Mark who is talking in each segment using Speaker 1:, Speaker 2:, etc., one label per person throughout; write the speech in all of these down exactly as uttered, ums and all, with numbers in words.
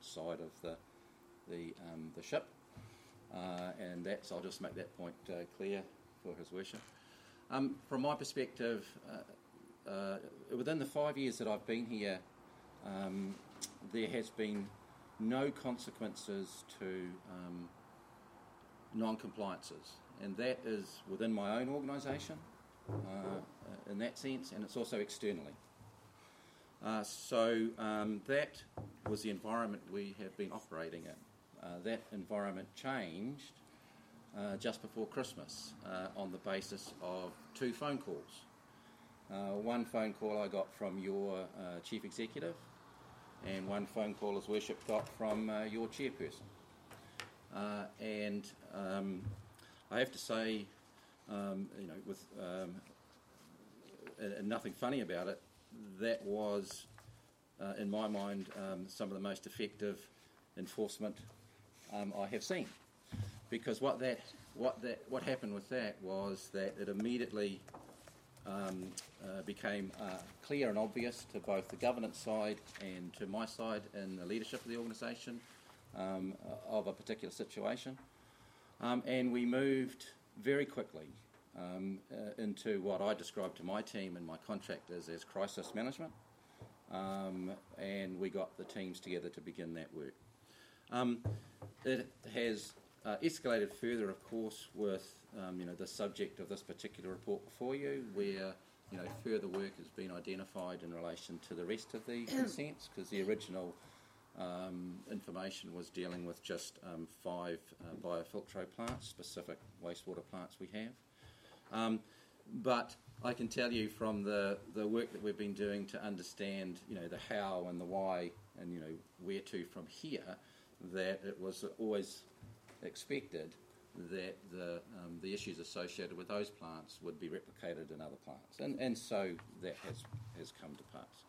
Speaker 1: side of the the um, the ship, uh, and that's I'll just make that point uh, clear for His Worship. Um, from my perspective, uh, uh, within the five years that I've been here, um, there has been no consequences to um, non-compliances, and that is within my own organisation uh, in that sense, and it's also externally. Uh, so um, that was the environment we have been operating in. Uh, that environment changed uh, just before Christmas uh, on the basis of two phone calls. Uh, one phone call I got from your uh, Chief Executive, and one phone call His Worship got from uh, your Chairperson. Uh, and um, I have to say, um, you know, with um, and nothing funny about it, that was, uh, in my mind, um, some of the most effective enforcement um, I have seen. Because what that, what that, what happened with that was that it immediately um, uh, became uh, clear and obvious to both the governance side and to my side in the leadership of the organisation um, of a particular situation, um, and we moved very quickly um, uh, into what I described to my team and my contractors as crisis management, um, and we got the teams together to begin that work. Um, it has uh, escalated further, of course, with um, you know the subject of this particular report before you, where you know further work has been identified in relation to the rest of the consents, because the original um, information was dealing with just um, five uh, biofiltro plants, specific wastewater plants we have. Um, but I can tell you from the, the work that we've been doing to understand, you know, the how and the why and, you know, where to from here, that it was always expected that the um, the issues associated with those plants would be replicated in other plants. And, and so that has, has come to pass.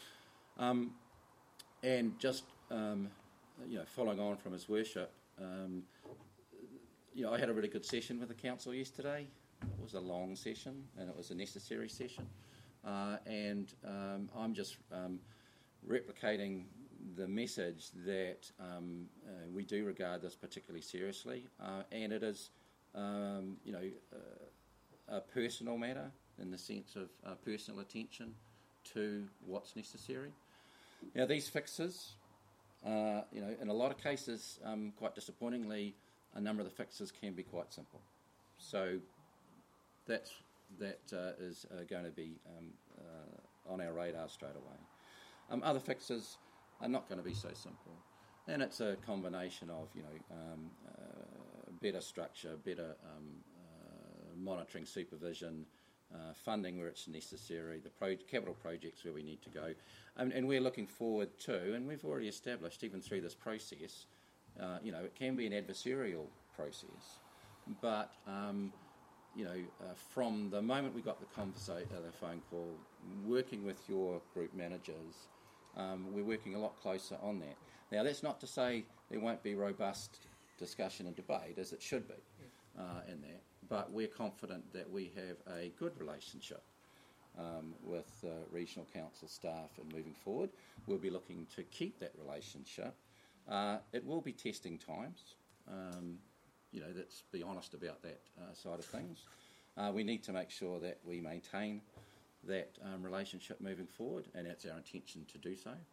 Speaker 1: Um, and just, um, you know, following on from His Worship, um, you know, I had a really good session with the council yesterday. It was a long session, and it was a necessary session. Uh, and um, I'm just um, replicating the message that um, uh, we do regard this particularly seriously, uh, and it is, um, you know, uh, a personal matter in the sense of uh, personal attention to what's necessary. Now, these fixes, uh, you know, in a lot of cases, um, quite disappointingly, a number of the fixes can be quite simple. So that's, that uh, is uh, going to be um, uh, on our radar straight away. Um, other fixes are not going to be so simple. And it's a combination of, you know, um, uh, better structure, better um, uh, monitoring, supervision, uh, funding where it's necessary, the pro- capital projects where we need to go. Um, and we're looking forward to, and we've already established, even through this process, uh, you know, it can be an adversarial process. But, um, you know, uh, from the moment we got the, conversa- uh, the phone call, working with your group managers, Um, we're working a lot closer on that. Now, that's not to say there won't be robust discussion and debate, as it should be uh, in that, but we're confident that we have a good relationship um, with uh, regional council staff, and moving forward, we'll be looking to keep that relationship. Uh, it will be testing times. Um, you know, let's be honest about that uh, side of things. Uh, we need to make sure that we maintain that um, relationship moving forward, and it's our intention to do so.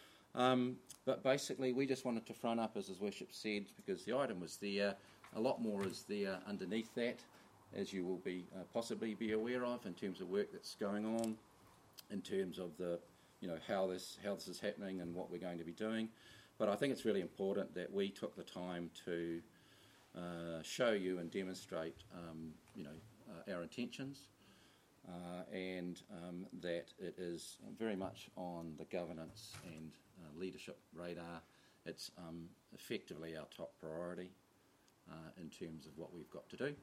Speaker 1: Um, but basically, we just wanted to front up, as His Worship said, because the item was there. A lot more is there underneath that, as you will be uh, possibly be aware of, in terms of work that's going on, in terms of the, you know, how this how this is happening and what we're going to be doing. But I think it's really important that we took the time to uh, show you and demonstrate, um, you know, uh, our intentions. Uh, and um, that it is very much on the governance and uh, leadership radar. It's um, effectively our top priority uh, in terms of what we've got to do.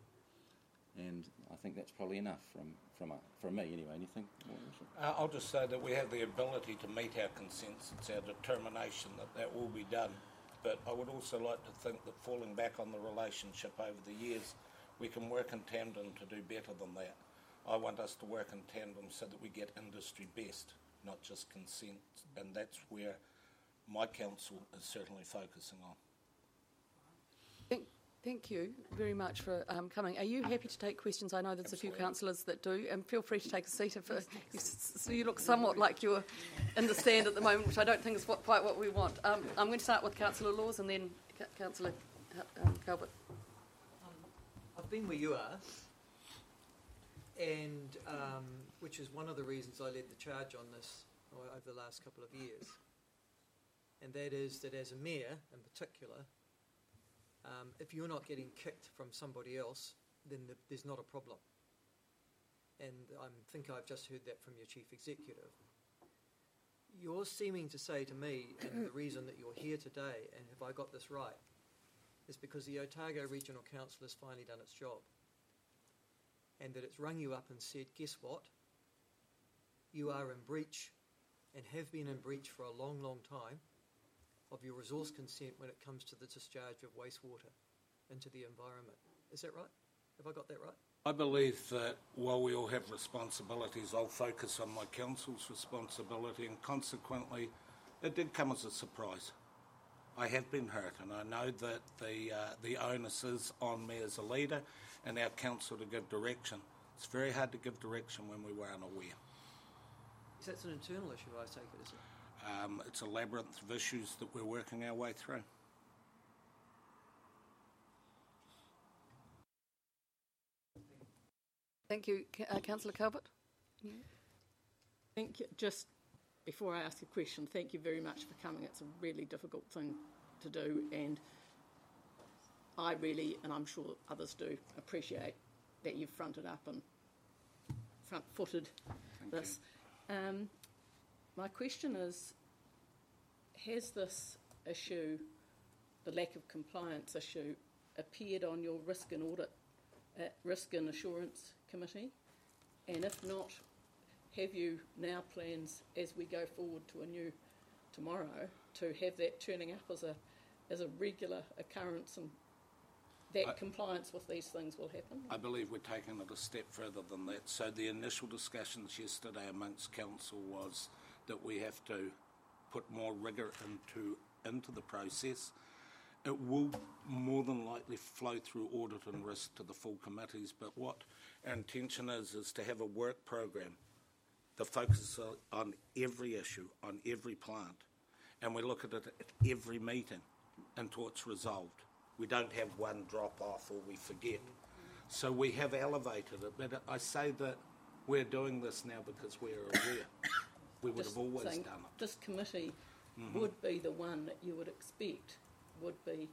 Speaker 1: And I think that's probably enough from from, uh, from me anyway. Anything more?
Speaker 2: Uh, I'll just say that we have the ability to meet our consents. It's our determination that that will be done. But I would also like to think that, falling back on the relationship over the years, we can work in tandem to do better than that. I want us to work in tandem so that we get industry best, not just consent, and that's where my council is certainly focusing on.
Speaker 3: Thank, thank you very much for um, coming. Are you happy to take questions? I know there's Absolutely. a few councillors that do, and feel free to take a seat. If uh, you, so you look somewhat like you're in the stand at the moment, which I don't think is what, quite what we want. Um, I'm going to start with Councillor Laws and then C- Councillor um, Calvert.
Speaker 4: Um, I've been where you are, and um, which is one of the reasons I led the charge on this over the last couple of years. And that is that as a mayor, in particular, um, if you're not getting kicked from somebody else, then the, there's not a problem. And I think I've just heard that from your chief executive. You're seeming to say to me, and the reason that you're here today, and have I got this right, is because the Otago Regional Council has finally done its job. And that it's rung you up and said, guess what? You are in breach, and have been in breach for a long, long time, of your resource consent when it comes to the discharge of wastewater into the environment. Is that right? Have I got that right?
Speaker 2: I believe that while we all have responsibilities, I'll focus on my council's responsibility, and consequently, it did come as a surprise. I have been hurt, and I know that the uh, the onus is on me as a leader and our council to give direction. It's very hard to give direction when we were unaware.
Speaker 4: So that's an internal issue, I take it, is it?
Speaker 2: Um, it's a labyrinth of issues that we're working our way through.
Speaker 3: Thank you. Uh, Councillor Calvert? Yeah.
Speaker 5: Thank you. Just before I ask a question, thank you very much for coming. It's a really difficult thing to do, and I really, and I'm sure others do, appreciate that you've fronted up and front-footed
Speaker 2: Thank
Speaker 5: this. Um, my question is, has this issue, the lack of compliance issue, appeared on your risk and audit, uh, risk and assurance committee? And if not, have you now plans as we go forward to a new tomorrow to have that turning up as a as a regular occurrence, and that I, compliance with these things will happen?
Speaker 2: I believe we're taking it a step further than that. So the initial discussions yesterday amongst council was that we have to put more rigour into into the process. It will more than likely flow through audit and risk to the full committees, but what our intention is is to have a work program that focuses on every issue, on every plant, and we look at it at every meeting until it's resolved. We don't have one drop off or we forget. So we have elevated it, but I say that we're doing this now because we're aware. We would
Speaker 5: Just
Speaker 2: have always
Speaker 5: saying,
Speaker 2: done it.
Speaker 5: This committee
Speaker 2: Mm-hmm.
Speaker 5: would be the one that you would expect would be.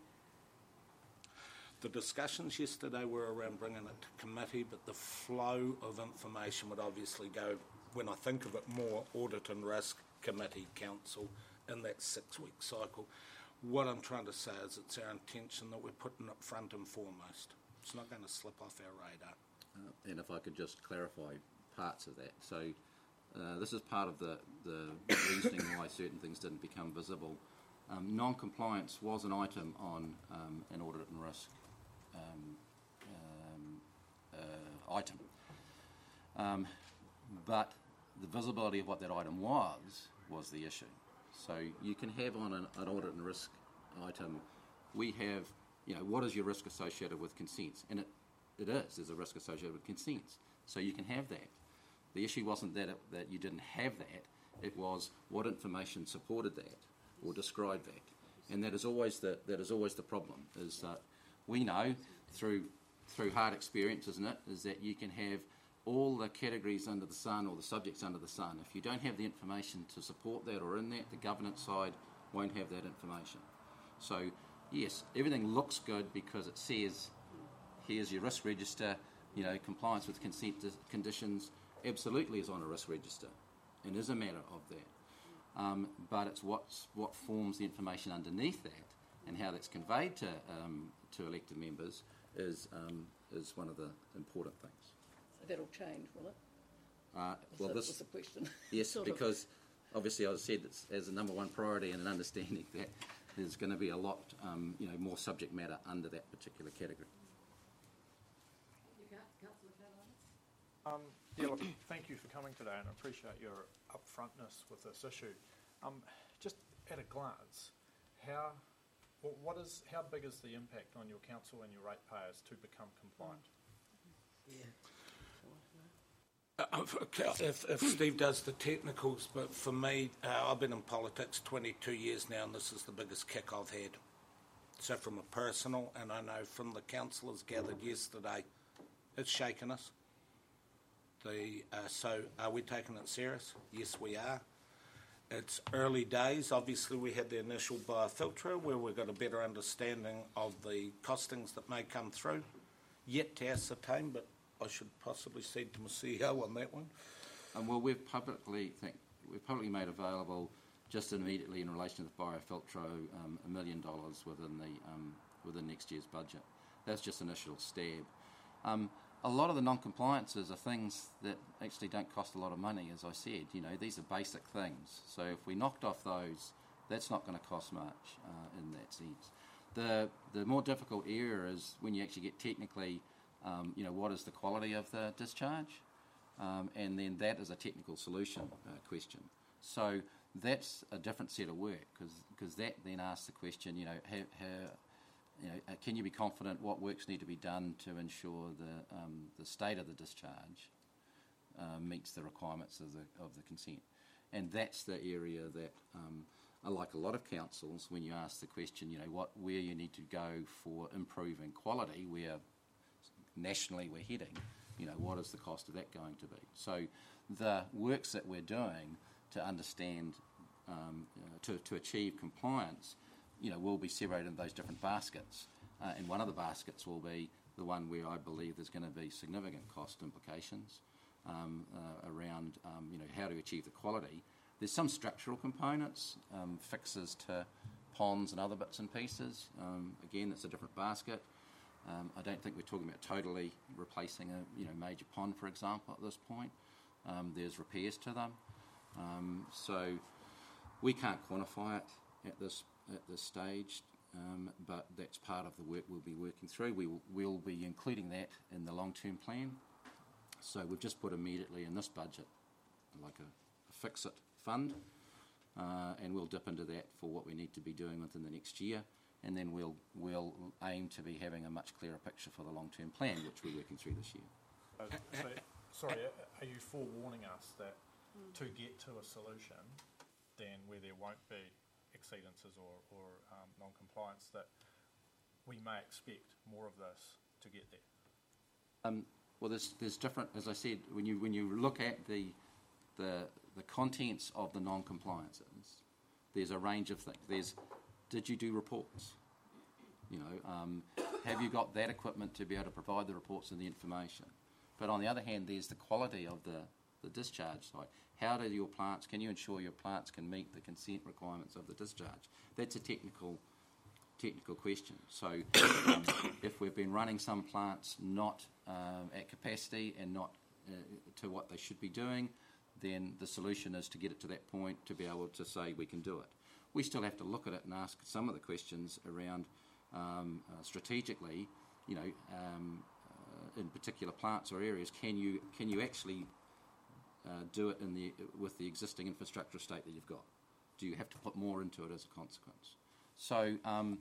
Speaker 2: The discussions yesterday were around bringing it to committee, but the flow of information would obviously go, when I think of it more, audit and risk committee, council, in that six-week cycle. What I'm trying to say is it's our intention that we're putting it front and foremost. It's not going to slip off our radar.
Speaker 1: Uh, and if I could just clarify parts of that. So uh, this is part of the, the reasoning why certain things didn't become visible. Um, non-compliance was an item on um, an audit and risk um, um, uh, item. Um, but the visibility of what that item was, was the issue. So you can have on an, an audit and risk item, we have, you know, what is your risk associated with consents? And it, it is, there's a risk associated with consents. So you can have that. The issue wasn't that, it, that you didn't have that, it was what information supported that or described that. And that is always the, that is always the problem, is that we know through, through hard experience, isn't it, is that you can have all the categories under the sun or the subjects under the sun. If you don't have the information to support that or in that, the governance side won't have that information. So, yes, everything looks good because it says, here's your risk register, you know, compliance with consent conditions absolutely is on a risk register and is a matter of that. Um, but it's what's, what forms the information underneath that and how that's conveyed to, um, to elected members is, um, is one of the important things.
Speaker 5: That'll change, will it?
Speaker 1: Uh, well,
Speaker 5: that
Speaker 1: this
Speaker 5: was the question.
Speaker 1: Yes,
Speaker 5: sort
Speaker 1: because
Speaker 5: of.
Speaker 1: obviously I said it's as a number one priority and an understanding that there's going to be a lot, um, you know, more subject matter under that particular category.
Speaker 6: Um, yeah, look, thank you for coming today, and I appreciate your upfrontness with this issue. Um, just at a glance, how wh- what is how big is the impact on your council and your ratepayers to become compliant?
Speaker 2: Uh, if, if Steve does the technicals, but for me, uh, I've been in politics twenty-two years now, and this is the biggest kick I've had. So from a personal, and I know from the councillors gathered yesterday, it's shaken us. The, uh, so are we taking it serious? Yes, we are. It's early days. Obviously, we had the initial biofilter where we've got a better understanding of the costings that may come through. Yet to ascertain, but I should possibly cede to my C E O on that one.
Speaker 1: Um, well, we've publicly think we've publicly made available just immediately in relation to the biofiltro um, a million dollars within the um, within next year's budget. That's just initial stab. Um, a lot of the non-compliances are things that actually don't cost a lot of money, as I said. You know, these are basic things. So if we knocked off those, that's not going to cost much uh, in that sense. The the more difficult area is when you actually get technically, um, you know, what is the quality of the discharge, um, and then that is a technical solution uh, question. So that's a different set of work because that then asks the question, you know, how, how you know, uh, can you be confident what works need to be done to ensure the um, the state of the discharge uh, meets the requirements of the of the consent, and that's the area that. Um, Like a lot of councils, when you ask the question, you know, what where you need to go for improving quality, where nationally we're heading, you know, what is the cost of that going to be? So the works that we're doing to understand, um, uh, to, to achieve compliance, you know, will be separated into those different baskets. Uh, and one of the baskets will be the one where I believe there's going to be significant cost implications um, uh, around, um, you know, how to achieve the quality. There's some structural components, um, fixes to ponds and other bits and pieces. Um, again, it's a different basket. Um, I don't think we're talking about totally replacing a you know major pond, for example, at this point. Um, there's repairs to them. Um, so we can't quantify it at this at this stage, um, but that's part of the work we'll be working through. We will, we'll be including that in the long-term plan. So we've just put immediately in this budget like a, a fix-it fund, uh, and we'll dip into that for what we need to be doing within the next year, and then we'll we'll aim to be having a much clearer picture for the long-term plan, which we're working through this year.
Speaker 6: Uh, so, sorry, are you forewarning us that to get to a solution, then where there won't be exceedances or, or um, non-compliance, that we may expect more of this to get there? Um,
Speaker 1: well, there's there's different, as I said, when you when you look at the the the contents of the non-compliances, there's a range of things. There's, did you do reports? You know, um, have you got that equipment to be able to provide the reports and the information? But on the other hand, there's the quality of the, the discharge side. How do your plants, can you ensure your plants can meet the consent requirements of the discharge? That's a technical technical question. So um, if we've been running some plants not um, at capacity and not uh, to what they should be doing, then the solution is to get it to that point to be able to say we can do it. We still have to look at it and ask some of the questions around um, uh, strategically, you know, um, uh, in particular plants or areas, can you can you actually uh, do it in the with the existing infrastructure estate that you've got? Do you have to put more into it as a consequence? So um,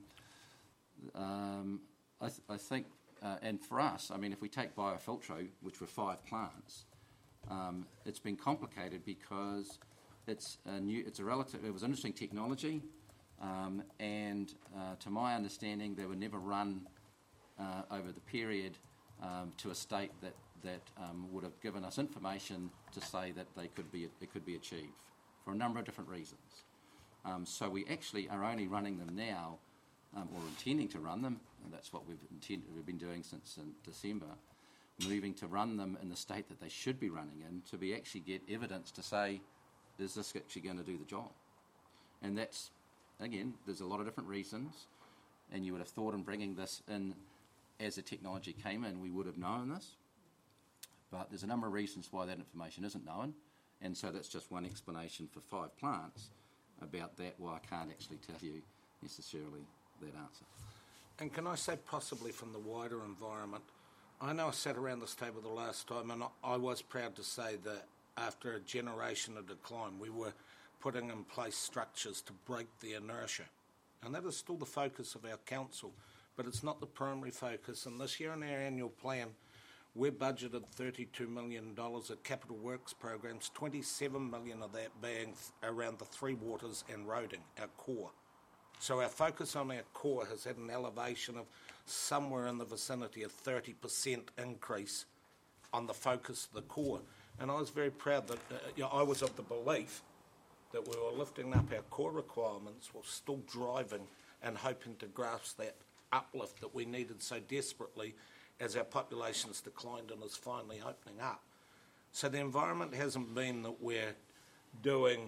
Speaker 1: um, I, th- I think, uh, and for us, I mean, if we take biofiltro, which were five plants, Um, it's been complicated because it's a new, it's a relative, it was an interesting technology, um, and uh, to my understanding, they were never run uh, over the period um, to a state that that um, would have given us information to say that they could be it could be achieved for a number of different reasons. Um, so we actually are only running them now, um, or intending to run them, and that's what we've intended, we've been doing since in December. Moving to run them in the state that they should be running in to be actually get evidence to say, is this actually going to do the job? And that's, again, there's a lot of different reasons, and you would have thought in bringing this in as the technology came in, we would have known this, but there's a number of reasons why that information isn't known, and so that's just one explanation for five plants about that, why I can't actually tell you necessarily that answer.
Speaker 2: And can I say possibly from the wider environment, I know I sat around this table the last time, and I was proud to say that after a generation of decline, we were putting in place structures to break the inertia. And that is still the focus of our council, but it's not the primary focus. And this year in our annual plan, we're budgeted thirty-two million dollars at capital works programs, twenty-seven million dollars of that being th- around the three waters and roading, our core. So our focus on our core has had an elevation of somewhere in the vicinity of thirty percent increase on the focus of the core. And I was very proud that uh, you know, I was of the belief that we were lifting up our core requirements while still driving and hoping to grasp that uplift that we needed so desperately as our population's declined and is finally opening up. So the environment hasn't been that we're doing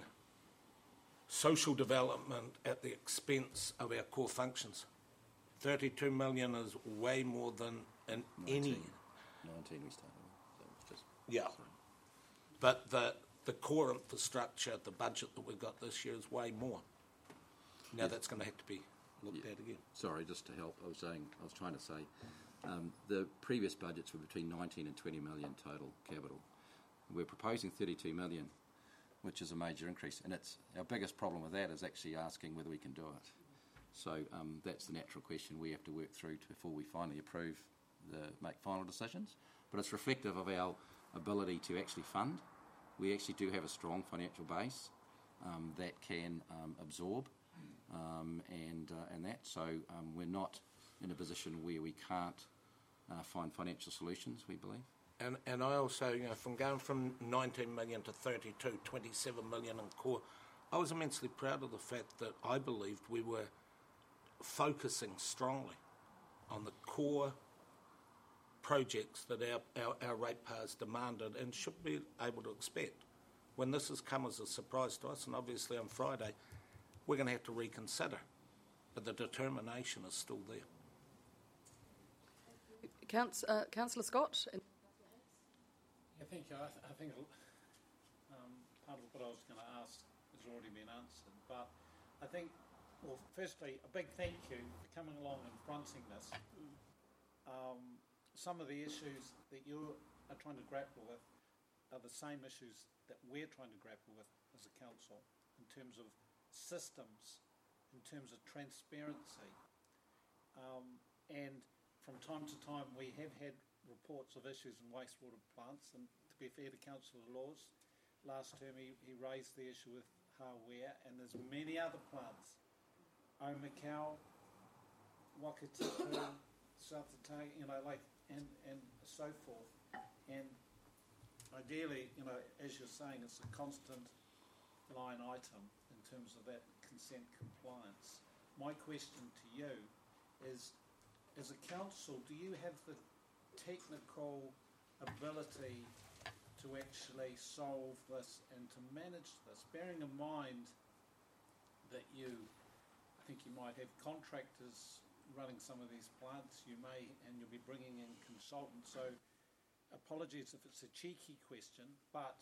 Speaker 2: social development at the expense of our core functions. thirty-two million is way more than in any...
Speaker 1: nineteen we started with. So it's just,
Speaker 2: Yeah. But the, the core infrastructure, the budget that we've got this year is way more. Now
Speaker 1: Yes.
Speaker 2: that's going to have to be looked
Speaker 1: Yeah.
Speaker 2: at again.
Speaker 1: Sorry, just to help, I was saying, I was trying to say, um, the previous budgets were between nineteen and twenty million total capital. We're proposing thirty-two million, which is a major increase, and it's our biggest problem with that is actually asking whether we can do it. So um, that's the natural question we have to work through to, before we finally approve the make final decisions. But it's reflective of our ability to actually fund. We actually do have a strong financial base um, that can um, absorb um, and uh, and that. So um, we're not in a position where we can't uh, find financial solutions, we believe.
Speaker 2: And and I also, you know, from going from nineteen million to thirty-two, twenty-seven million in core, I was immensely proud of the fact that I believed we were focusing strongly on the core projects that our, our, our ratepayers demanded and should be able to expect. When this has come as a surprise to us, and obviously on Friday, we're going to have to reconsider. But the determination is still there.
Speaker 3: Couns- uh, Councillor Scott? And
Speaker 7: Yeah, thank you. I, th- I think um, part of what I was going to ask has already been answered. But I think, well, firstly, a big thank you for coming along and fronting this. Um, some of the issues that you are trying to grapple with are the same issues that we're trying to grapple with as a council in terms of systems, in terms of transparency. Um, and from time to time we have had reports of issues in wastewater plants, and to be fair to Councillor Laws, last term he, he raised the issue with Hawea, and there's many other plants, Omakau, Wakatipu, South Otago, you know, like, and, and so forth. And ideally, you know, as you're saying, it's a constant line item in terms of that consent compliance. My question to you is, as a council, do you have the technical ability to actually solve this and to manage this, bearing in mind that you, I think you might have contractors running some of these plants, you may, and you'll be bringing in consultants. So apologies if it's a cheeky question, but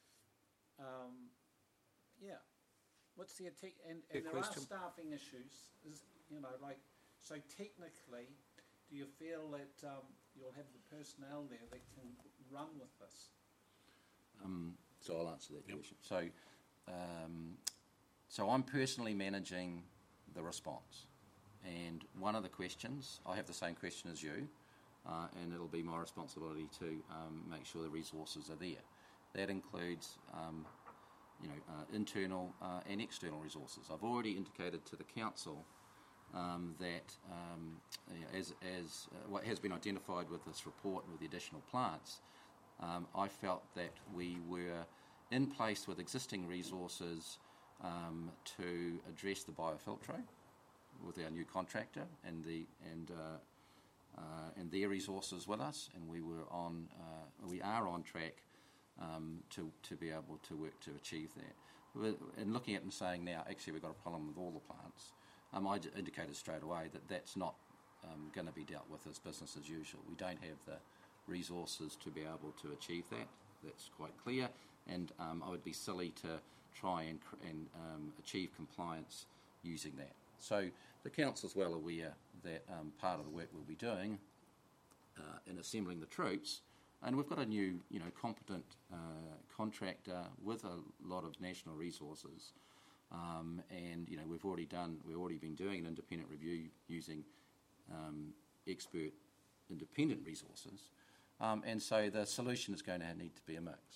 Speaker 7: um, yeah, what's the te- and, and there
Speaker 2: question.
Speaker 7: are staffing issues, is, you know, like, so technically, do you feel that um, you'll have the personnel there that can run with this?
Speaker 1: Um, so I'll answer that question. So, um, so I'm personally managing the response, and one of the questions, I have the same question as you, uh, and it'll be my responsibility to um, make sure the resources are there. That includes, um, you know, uh, internal uh, and external resources. I've already indicated to the council um, that, um, you know, as as uh, what has been identified with this report and with the additional plants. Um, I felt that we were in place with existing resources um, to address the biofiltro with our new contractor and the and uh, uh, and their resources with us, and we were on uh, we are on track um, to to be able to work to achieve that. And looking at it and saying now, actually we've got a problem with all the plants. Um, I indicated straight away that that's not um, going to be dealt with as business as usual. We don't have the resources to be able to achieve that. That's quite clear, and um, I would be silly to try and, and um, achieve compliance using that. So the council's well aware that um, part of the work we'll be doing uh, in assembling the troops And we've got a new, you know, competent uh, contractor with a lot of national resources. Um, and, you know, we've already done, we've already been doing an independent review using um, expert independent resources. Um, and so the solution is going to need to be a mix.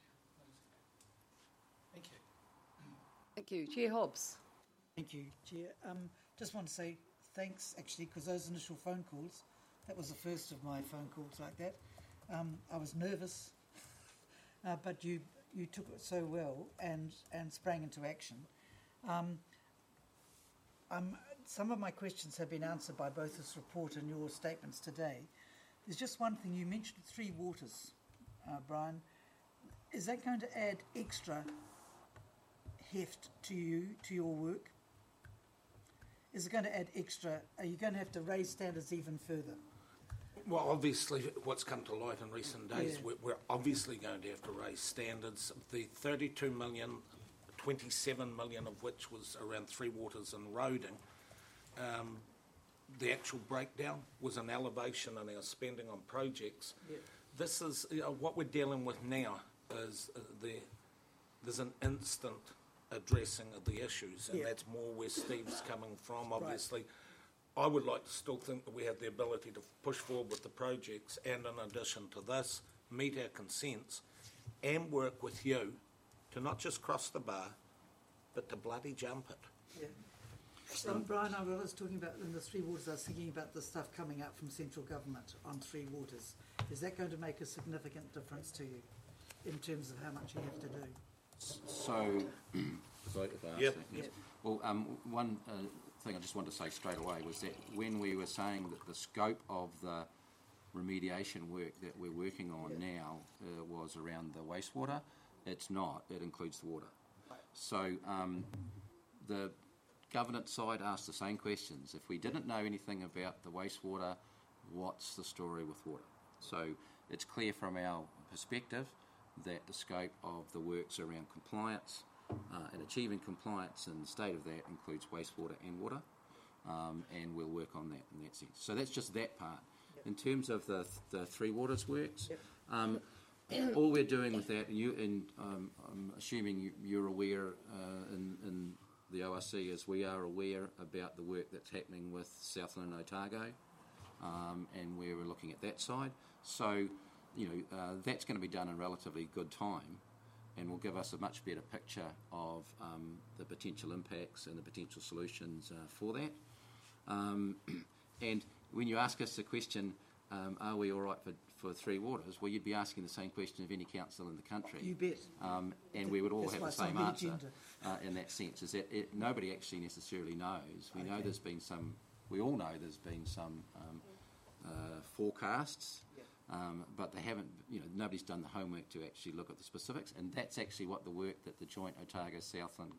Speaker 8: Thank you.
Speaker 3: Thank you. Chair Hobbs.
Speaker 8: Thank you, Chair. Um, just want to say thanks, actually, because those initial phone calls, that was the first of my phone calls like that. Um, I was nervous, uh, but you you took it so well and, and sprang into action. Um, um, some of my questions have been answered by both this report and your statements today. There's just one thing. You mentioned Three Waters, uh, Brian. Is that going to add extra heft to you, to your work? Is it going to add extra? Are you going to have to raise standards even further?
Speaker 2: Well, obviously, what's come to light in recent days,
Speaker 8: Yeah.
Speaker 2: we're, we're obviously going to have to raise standards. The thirty-two million, twenty-seven million of which was around Three Waters and roading, um, the actual breakdown was an elevation in our spending on projects.
Speaker 8: Yeah.
Speaker 2: This is, you know, what we're dealing with now is uh, the, there's an instant addressing of the issues, and
Speaker 8: Yeah.
Speaker 2: that's more where Steve's coming from, obviously. Right. I would like to still think that we have the ability to push forward with the projects and, in addition to this, meet our consents and work with you to not just cross the bar, but to bloody jump it.
Speaker 8: Yeah. Um, Brian, I was talking about in the Three Waters, I was thinking about the stuff coming out from central government on Three Waters. Is that going to make a significant difference to you in terms of how much you have to do?
Speaker 1: So, sorry if I ask
Speaker 2: Yep.
Speaker 1: that, yes.
Speaker 8: Yep.
Speaker 1: Well, um, one uh, thing I just wanted to say straight away was that when we were saying that the scope of the remediation work that we're working on
Speaker 8: Yeah.
Speaker 1: now uh, was around the wastewater, it's not. It includes the water.
Speaker 8: Right.
Speaker 1: So um, the governance side asked the same questions. If we didn't know anything about the wastewater, what's the story with water? So it's clear from our perspective that the scope of the works around compliance uh, and achieving compliance and the state of that includes wastewater and water, um, and we'll work on that in that sense. So that's just that part.
Speaker 8: Yep.
Speaker 1: In terms of the, the Three Waters works,
Speaker 8: Yep.
Speaker 1: um, all we're doing with that, and, you, and um, I'm assuming you, you're aware uh, in, in the O R C, is we are aware about the work that's happening with Southland and Otago, um, and where we're looking at that side. So, you know, uh, that's going to be done in relatively good time, and will give us a much better picture of um, the potential impacts and the potential solutions uh, for that. Um, and when you ask us the question, um, are we all right for, for Three Waters? Well, you'd be asking the same question of any council in the country.
Speaker 8: You bet.
Speaker 1: Um, and we would all
Speaker 8: That's
Speaker 1: have
Speaker 8: why
Speaker 1: the
Speaker 8: it's on
Speaker 1: same
Speaker 8: the
Speaker 1: answer
Speaker 8: agenda.
Speaker 1: uh, in that sense, is that it, nobody actually necessarily knows. We know
Speaker 8: Okay.
Speaker 1: there's been some, we all know there's been some um, uh, forecasts,
Speaker 8: Yeah.
Speaker 1: um, but they haven't, you know, nobody's done the homework to actually look at the specifics, and that's actually what the work that the joint Otago Southland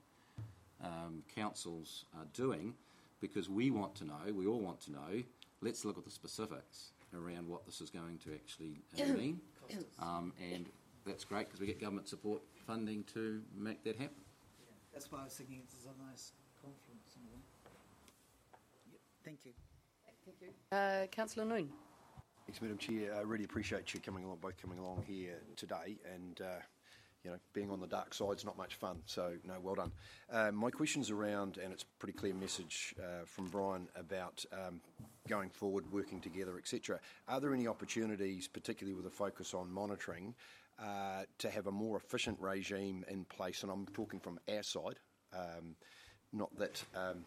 Speaker 1: um, councils are doing, because we want to know, we all want to know, let's look at the specifics around what this is going to actually uh, mean, um, and that's great because we get government support funding to make that happen.
Speaker 8: Yeah. That's why I was thinking it's a nice confluence. In a way. Yeah. Thank you.
Speaker 3: Thank you. Uh, Councillor Noon.
Speaker 9: Thanks, Madam Chair. I really appreciate you coming along, both coming along here today, and uh, you know, being on the dark side's not much fun. So, no, well done. Uh, my question's around, and it's a pretty clear message uh, from Brian about um, going forward, working together, et cetera. Are there any opportunities, particularly with a focus on monitoring, uh, to have a more efficient regime in place? And I'm talking from our side, um, not that. Um,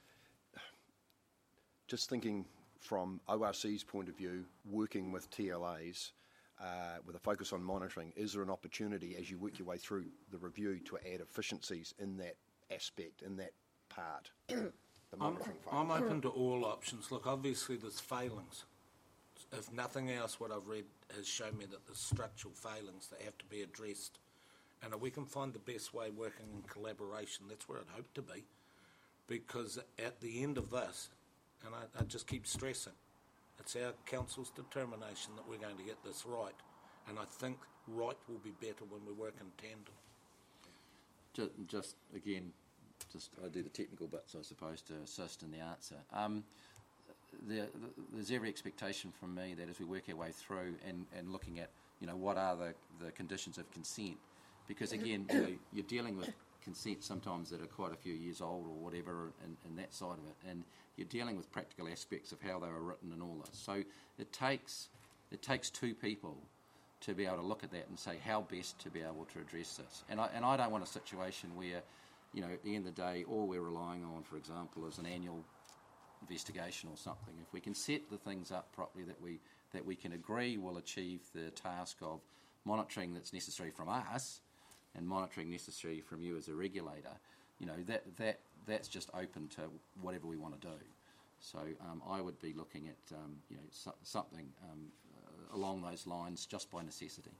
Speaker 9: just thinking from O R C's point of view, working with T L As uh, with a focus on monitoring, is there an opportunity as you work your way through the review to add efficiencies in that aspect, in that part, the
Speaker 2: I'm,
Speaker 9: monitoring phase?
Speaker 2: I'm open to all options. Look, obviously there's failings. If nothing else, what I've read has shown me that there's structural failings that have to be addressed. And if we can find the best way working in collaboration, that's where I'd hope to be. Because at the end of this, and I, I just keep stressing, it's our council's determination that we're going to get this right. And I think right will be better when we work in tandem.
Speaker 1: Just, just again, just I do the technical bits, I suppose, to assist in the answer. Um, the, the, there's every expectation from me that as we work our way through and, and looking at, you know, what are the, the conditions of consent, because again, you know, you're dealing with consent sometimes that are quite a few years old or whatever, and, and that side of it, and you're dealing with practical aspects of how they were written and all this. So it takes it takes two people to be able to look at that and say how best to be able to address this. And I and I don't want a situation where, you know, at the end of the day, all we're relying on, for example, is an annual investigation or something. If we can set the things up properly that we that we can agree will achieve the task of monitoring that's necessary from us and monitoring necessary from you as a regulator, you know, that that that's just open to whatever we want to do. So um, I would be looking at um, you know so, something um, uh, along those lines just by necessity.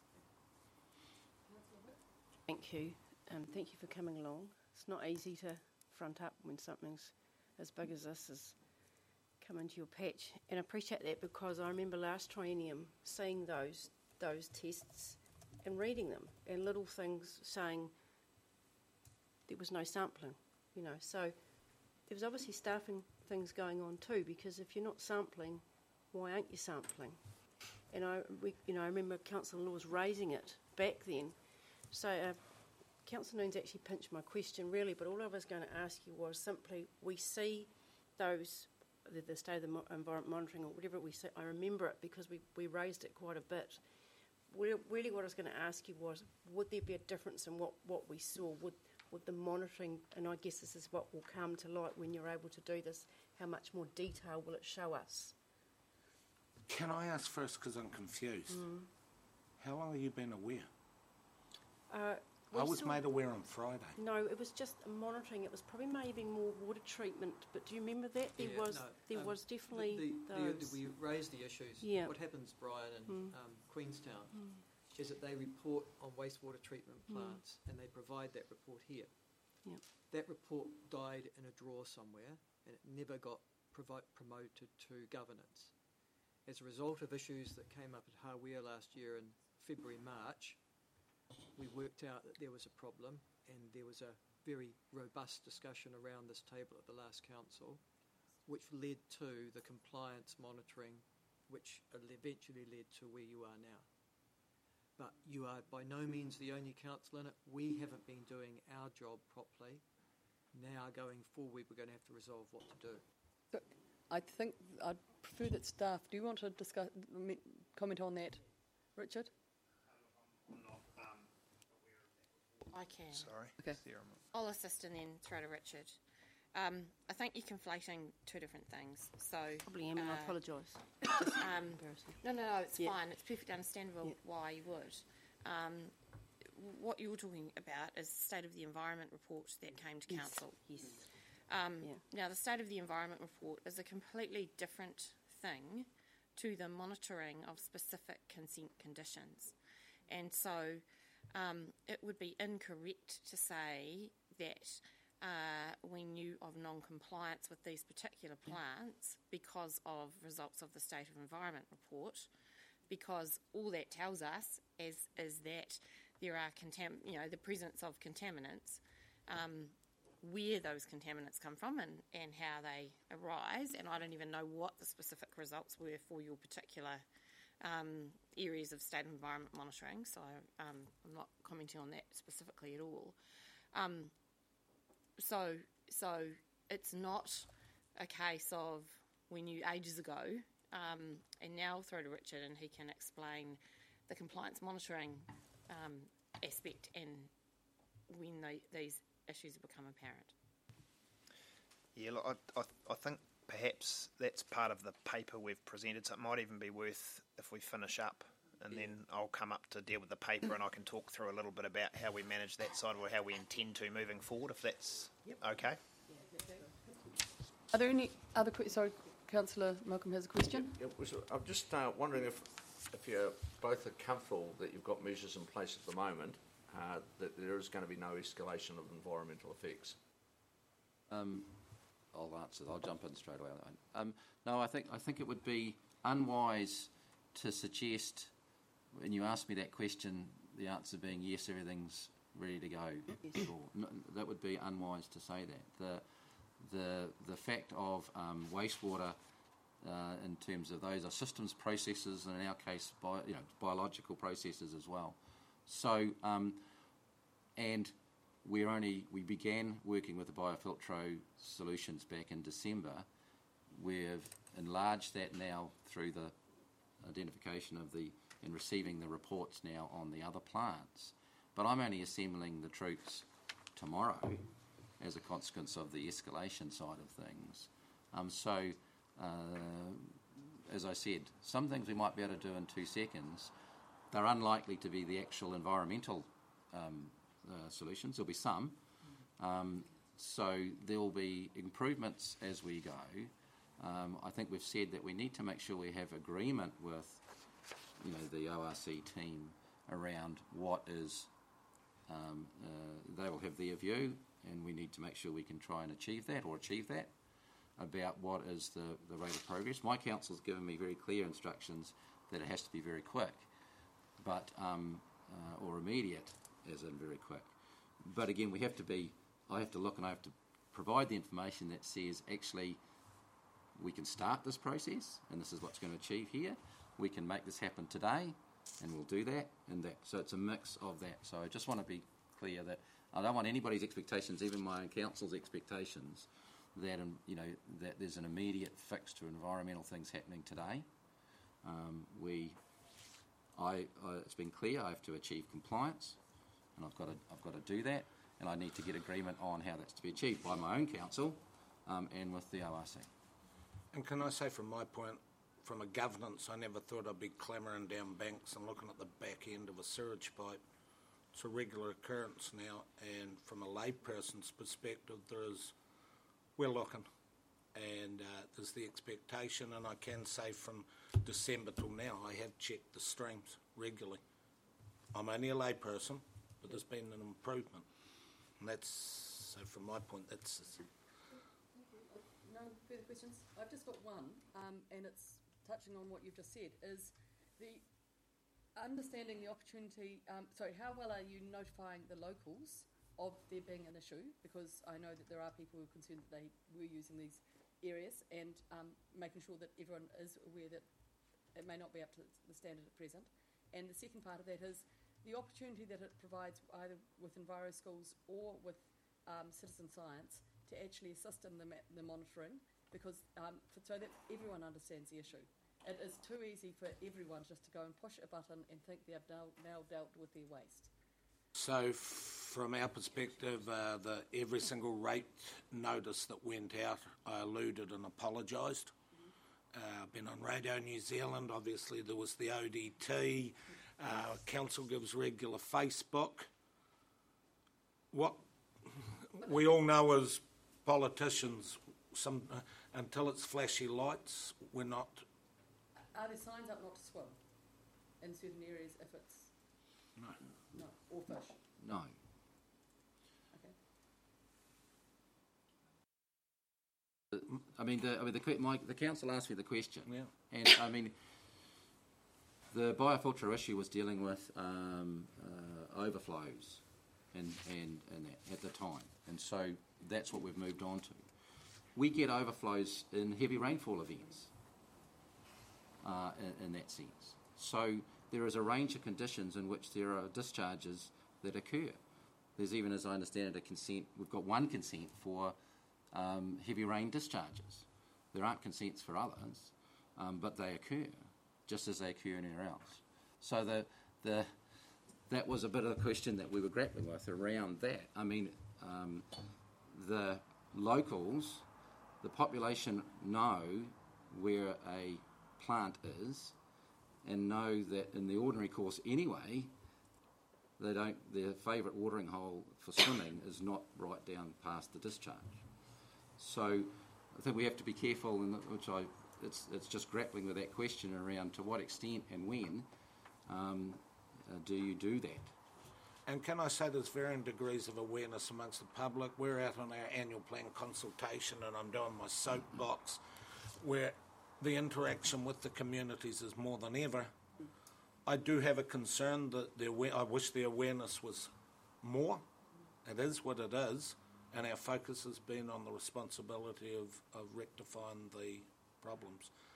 Speaker 10: Thank you. Um, thank you for coming along. It's not easy to front up when something's as big as this has come into your patch, and I appreciate that because I remember last triennium seeing those those tests and reading them and little things saying there was no sampling, you know. So there was obviously staffing things going on too, because if you're not sampling, why aren't you sampling? And I, we, you know, I remember Councillor Laws raising it back then. So uh, Councillor Noon's actually pinched my question really, but all I was going to ask you was simply, we see those, the, the state of the mo- environment monitoring or whatever we say, I remember it because we, we raised it quite a bit. Really what I was going to ask you was, would there be a difference in what, what we saw? Would, would the monitoring, and I guess this is what will come to light when you're able to do this, how much more detail will it show us?
Speaker 2: Can I ask first, because I'm confused, mm. how long have you been aware?
Speaker 10: Uh,
Speaker 2: I was made aware on Friday.
Speaker 10: No, it was just monitoring. It was probably maybe more water treatment. But do you remember that? There
Speaker 4: yeah,
Speaker 10: was
Speaker 4: no,
Speaker 10: there
Speaker 4: um,
Speaker 10: was definitely
Speaker 4: the, the,
Speaker 10: those.
Speaker 4: The, we raised the issues.
Speaker 10: Yeah. What
Speaker 4: happens, Brian, in
Speaker 10: mm.
Speaker 4: um, Queenstown,
Speaker 10: mm.
Speaker 4: is that they report on wastewater treatment
Speaker 10: Mm.
Speaker 4: plants, and they provide that report here.
Speaker 10: Yep.
Speaker 4: That report died in a drawer somewhere, and it never got provi- promoted to governance. As a result of issues that came up at Hawea last year in February, March, we worked out that there was a problem, and there was a very robust discussion around this table at the last council, which led to the compliance monitoring, which eventually led to where you are now. But you are by no means the only council in it. We haven't been doing our job properly. Now going forward, we're going to have to resolve what to do.
Speaker 3: But I think I'd prefer that staff. Do you want to discuss, comment on that, Richard?
Speaker 11: I can.
Speaker 12: Sorry.
Speaker 3: Okay.
Speaker 11: I'll assist and then throw to Richard. Um, I think you're conflating two different things. So
Speaker 10: Probably am, and
Speaker 11: uh,
Speaker 10: I apologise.
Speaker 11: um, no, no, no, it's
Speaker 10: Yeah.
Speaker 11: fine. It's perfectly understandable
Speaker 10: Yeah.
Speaker 11: why you would. Um, what you're talking about is the State of the Environment report that came to
Speaker 10: Yes.
Speaker 11: Council.
Speaker 10: Yes.
Speaker 11: Um,
Speaker 10: Yeah.
Speaker 11: Now, the State of the Environment report is a completely different thing to the monitoring of specific consent conditions. And so um, it would be incorrect to say that uh, we knew of non-compliance with these particular plants because of results of the State of Environment report, because all that tells us is, is that there are contam- you know, the presence of contaminants, um, where those contaminants come from and, and how they arise, and I don't even know what the specific results were for your particular um, areas of state environment monitoring, so um, I'm not commenting on that specifically at all. Um, so, so it's not a case of we knew ages ago, um, and now I'll throw to Richard and he can explain the compliance monitoring um, aspect and when they, these issues have become apparent.
Speaker 12: Yeah, look, I, I, I think perhaps that's part of the paper we've presented, so it might even be worth if we finish up and yeah. then I'll come up to deal with the paper and I can talk through a little bit about how we manage that side or how we intend to moving forward, if that's yep. okay.
Speaker 3: Are there any other questions? Sorry, Councillor Malcolm has a question.
Speaker 13: Yeah, yeah, so I'm just uh, wondering if, if you're both are comfortable that you've got measures in place at the moment, uh, that there is going to be no escalation of environmental effects.
Speaker 1: Um, I'll answer. I'll jump in straight away. Um, no, I think I think it would be unwise to suggest, when you ask me that question, the answer being yes, everything's ready to go. Yes. No, that would be unwise to say that. The the the fact of um, wastewater uh, in terms of those are systems processes, and in our case, bio, you know, biological processes as well. So, um, and we're only we began working with the Biofiltro solutions back in December. We've enlarged that now through the identification of the and receiving the reports now on the other plants. But I'm only assembling the troops tomorrow as a consequence of the escalation side of things. Um, so, uh, as I said, some things we might be able to do in two seconds. They're unlikely to be the actual environmental um, uh, solutions. There'll be some. Um, so there will be improvements as we go. Um, I think we've said that we need to make sure we have agreement with, you know, the O R C team around what is, um, uh, they will have their view, and we need to make sure we can try and achieve that or achieve that about what is the, the rate of progress. My council's given me very clear instructions that it has to be very quick, but um, uh, or immediate, as in very quick. But again, we have to be, I have to look and I have to provide the information that says actually we can start this process and this is what's going to achieve here. We can make this happen today and we'll do that and that. So it's a mix of that. So I just want to be clear that I don't want anybody's expectations, even my own council's expectations, that um, you know that there's an immediate fix to environmental things happening today. Um, we, I, I, it's been clear I have to achieve compliance, and I've got to I've got to do that, and I need to get agreement on how that's to be achieved by my own council um, and with the O R C.
Speaker 2: And can I say, from my point, from a governance, I never thought I'd be clambering down banks and looking at the back end of a sewage pipe. It's a regular occurrence now, and from a layperson's perspective, there is, we're looking, and uh, there's the expectation, and I can say from December till now, I have checked the streams regularly. I'm only a layperson, but there's been an improvement, and that's, so from my point, that's...
Speaker 3: No further questions? I've just got one, um, and it's touching on what you've just said, is the understanding the opportunity, um, sorry, how well are you notifying the locals of there being an issue? Because I know that there are people who are concerned that they were using these areas, and um, making sure that everyone is aware that it may not be up to the standard at present. And the second part of that is the opportunity that it provides either with Enviro Schools or with um, citizen science to actually assist in the, ma- the monitoring, because um, for, so that everyone understands the issue. It is too easy for everyone just to go and push a button and think they've now, now dealt with their waste.
Speaker 2: So from our perspective, uh, the every single rate notice that went out, I alluded and apologised. Mm-hmm. uh, I've been on Radio New Zealand, obviously there was the O D T, uh, Council gives regular Facebook. What we all know as politicians, some uh, until it's flashy lights, we're not.
Speaker 3: Are there signs up not to swim in certain areas if it's
Speaker 2: No.
Speaker 3: no or fish?
Speaker 1: No.
Speaker 3: Okay.
Speaker 1: I mean, the, I mean, the, my, the council asked me the question,
Speaker 2: Yeah.
Speaker 1: and I mean, the biofilter issue was dealing with um, uh, overflows, and and and that at the time, and so that's what we've moved on to. We get overflows in heavy rainfall events. Uh, in, in that sense. So there is a range of conditions in which there are discharges that occur. There's even, as I understand it, a consent, we've got one consent for um, heavy rain discharges. There aren't consents for others, um, but they occur, just as they occur anywhere else. So the, the, that was a bit of a question that we were grappling with around that. I mean, um, the locals, the population know where a plant is, and know that in the ordinary course anyway, they don't. Their favourite watering hole for swimming is not right down past the discharge. So I think we have to be careful, in the, which I it's it's just grappling with that question around to what extent and when um, uh, do you do that.
Speaker 2: And can I say there's varying degrees of awareness amongst the public. We're out on our annual plan consultation, and I'm doing my soapbox where the interaction with the communities is more than ever. I do have a concern that the I wish the awareness was more. It is what it is, and our focus has been on the responsibility of, of rectifying the problems.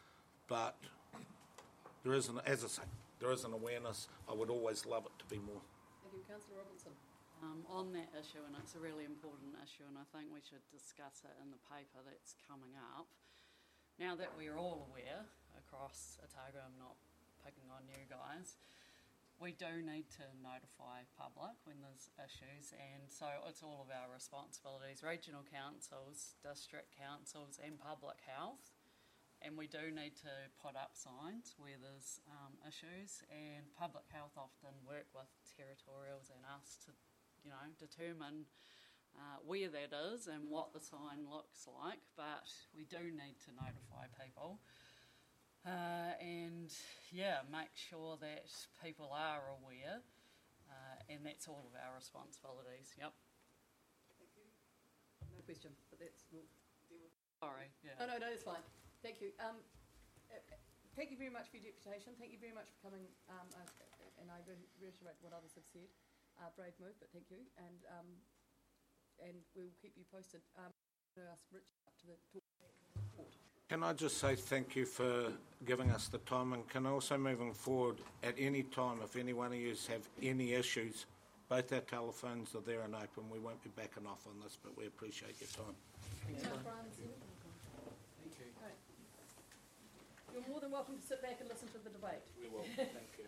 Speaker 2: but there is an, as I say, there is an awareness. I would always love it to be more.
Speaker 3: Thank you, Councillor Robinson.
Speaker 14: Um, on that issue, and it's a really important issue, and I think we should discuss it in the paper that's coming up. Now that we're all aware across Otago, I'm not picking on you guys, we do need to notify public when there's issues, and so it's all of our responsibilities, regional councils, district councils and public health, and we do need to put up signs where there's um, issues, and public health often work with territorials and us to, you know, determine uh, where that is and what the sign looks like, but we do need to notify people. Uh, and yeah, make sure that people are aware, uh, and that's all of our responsibilities. Yep.
Speaker 3: Thank you. No question, but that's we'll deal with.
Speaker 14: Sorry. Yeah.
Speaker 3: No, no, no, it's fine. Thank you. Um, uh, thank you very much for your deputation. Thank you very much for coming. Um, uh, and I re- reiterate what others have said. Uh, brave move, but thank you. And um, and we'll keep you posted. Um, I'm going to ask Rich up to the talk.
Speaker 2: Can I just say thank you for giving us the time, and can I also, moving forward, at any time, if any one of you have any issues, both our telephones are there and open. We won't be backing off on this, but we appreciate your time.
Speaker 3: Thanks, Brian.
Speaker 4: Thank you.
Speaker 3: Right. You're more than welcome to sit back and listen to the debate.
Speaker 2: We will. Thank you.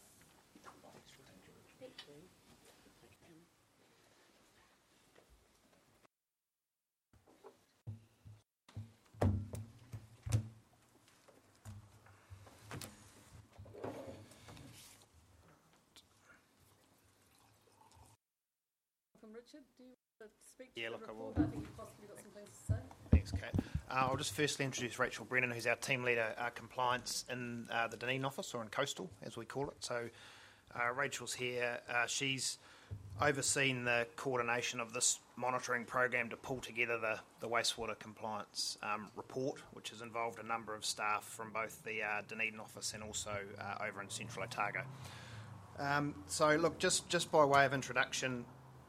Speaker 3: Thank you. Richard, do you want to speak to
Speaker 12: Yeah,
Speaker 3: the
Speaker 12: look, I
Speaker 3: report?
Speaker 12: will.
Speaker 3: I think you've possibly got some things to say.
Speaker 12: Thanks, Kate. Uh, I'll just firstly introduce Rachel Brennan, who's our team leader, uh, compliance in uh, the Dunedin office, or in Coastal, as we call it. So uh, Rachel's here. Uh, she's overseen the coordination of this monitoring program to pull together the, the wastewater compliance um, report, which has involved a number of staff from both the uh, Dunedin office and also uh, over in Central Otago. Um, so, look, just, just by way of introduction,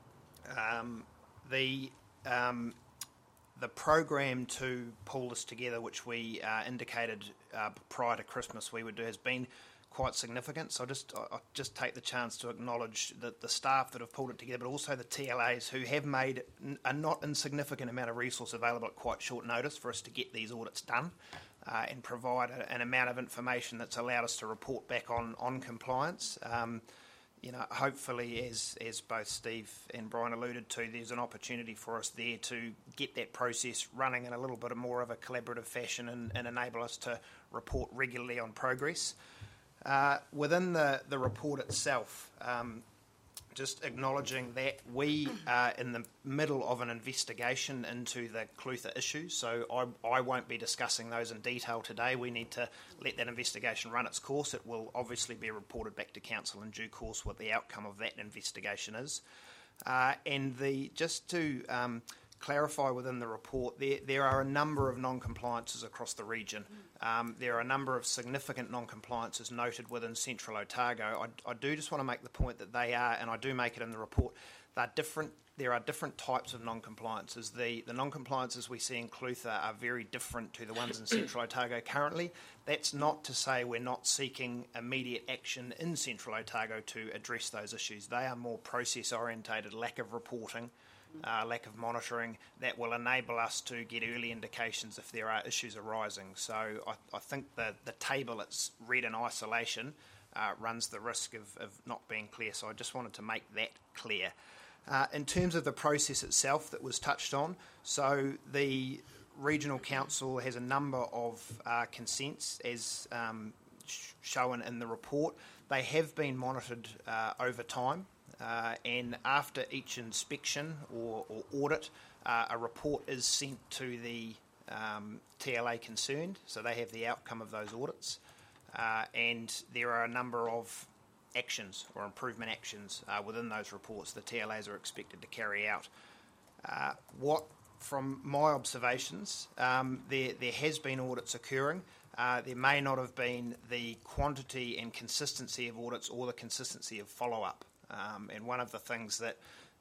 Speaker 12: Um, the um, the program to pull this together, which we uh, indicated uh, prior to Christmas we would do, has been quite significant. So I just I I'll just take the chance to acknowledge that the staff that have pulled it together, but also the T L As who have made a not insignificant amount of resource available at quite short notice for us to get these audits done uh, and provide a, an amount of information that's allowed us to report back on on compliance. Um, You know, hopefully, as as both Steve and Brian alluded to, there's an opportunity for us there to get that process running in a little bit more of a collaborative fashion and, and enable us to report regularly on progress. Uh, within the, the report itself, um, just acknowledging that we are in the middle of an investigation into the Clutha issues, so I, I won't be discussing those in detail today. We need to let that investigation run its course. It will obviously be reported back to Council in due course what the outcome of that investigation is. Uh, and the just to um, clarify within the report, there, there are a number of non-compliances across the region. Um, there are a number of significant non-compliances noted within Central Otago. I, I do just want to make the point that they are, and I do make it in the report, they're different. There are different types of non-compliances. The, the non-compliances we see in Clutha are very different to the ones in Central Otago currently. That's not to say we're not seeking immediate action in Central Otago to address those issues. They are more process-orientated, lack of reporting, Uh, lack of monitoring, that will enable us to get early indications if there are issues arising. So I, I think the, the table that's read in isolation uh, runs the risk of, of not being clear, so I just wanted to make that clear. Uh, in terms of the process itself that was touched on, so the Regional Council has a number of uh, consents as um, sh- shown in the report. They have been monitored uh, over time. Uh, and after each inspection or, or audit, uh, a report is sent to the um, T L A concerned, so they have the outcome of those audits. Uh, and there are a number of actions or improvement actions uh, within those reports the T L As are expected to carry out. Uh, what, from my observations, um, there, there has been audits occurring. Uh, there may not have been the quantity and consistency of audits or the consistency of follow-up. Um, and one of the things that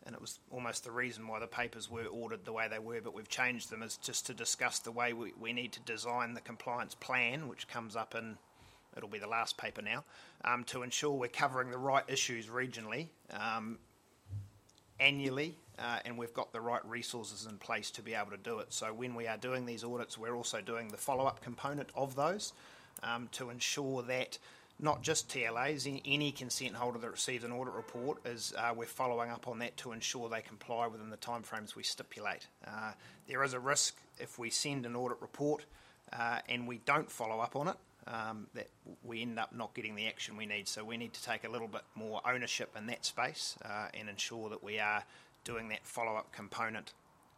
Speaker 12: and it was almost the reason why the papers were ordered the way they were, but we've changed them, is just to discuss the way we, we need to design the compliance plan, which comes up in, it'll be the last paper now, um, to ensure we're covering the right issues regionally, um, annually, uh, and we've got the right resources in place to be able to do it. So when we are doing these audits, we're also doing the follow-up component of those um, to ensure that not just T L As, any consent holder that receives an audit report, is uh, we're following up on that to ensure they comply within the timeframes we stipulate. Uh, there is a risk if we send an audit report uh, and we don't follow up on it, um, that we end up not getting the action we need. So we need to take a little bit more ownership in that space uh, and ensure that we are doing that follow-up component.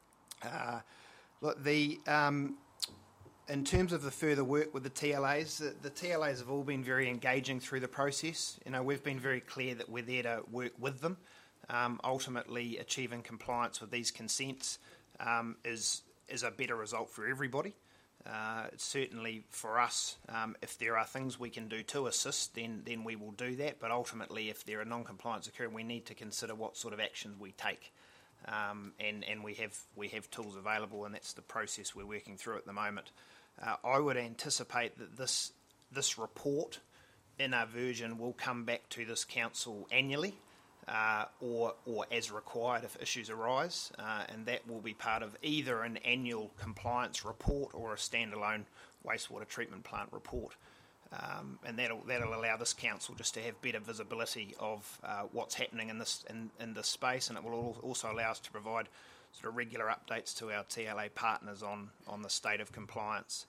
Speaker 12: Uh, look, the... Um, In terms of the further work with the T L As, the, the T L As have all been very engaging through the process. You know, we've been very clear that we're there to work with them. Um, ultimately, achieving compliance with these consents um, is is a better result for everybody. Uh, certainly for us, um, if there are things we can do to assist, then then we will do that. But ultimately, if there are non-compliance occurring, we need to consider what sort of actions we take. Um, and and we have we have tools available, and that's the process we're working through at the moment. Uh, I would anticipate that this this report in our version will come back to this council annually uh, or or as required if issues arise, uh, and that will be part of either an annual compliance report or a standalone wastewater treatment plant report. Um, and that'll that'll allow this council just to have better visibility of uh, what's happening in this in, in this space, and it will also allow us to provide sort of regular updates to our T L A partners on, on the state of compliance.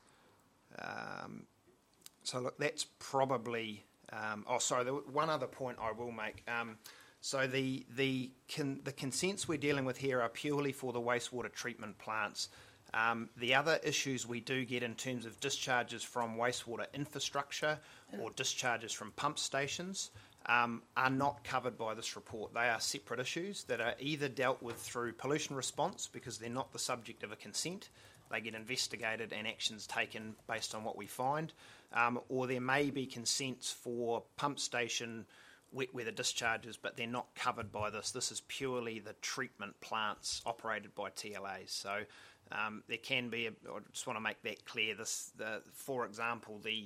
Speaker 12: Um, so look, that's probably... Um, oh, sorry, the, one other point I will make. Um, so the the con, the consents we're dealing with here are purely for the wastewater treatment plants. Um, the other issues we do get in terms of discharges from wastewater infrastructure or discharges from pump stations Um, are not covered by this report. They are separate issues that are either dealt with through pollution response because they're not the subject of a consent. They get investigated and actions taken based on what we find, um, or there may be consents for pump station wet weather discharges, but they're not covered by this. This is purely the treatment plants operated by T L As. So um, there can be, a, I just want to make that clear, this, the, for example, the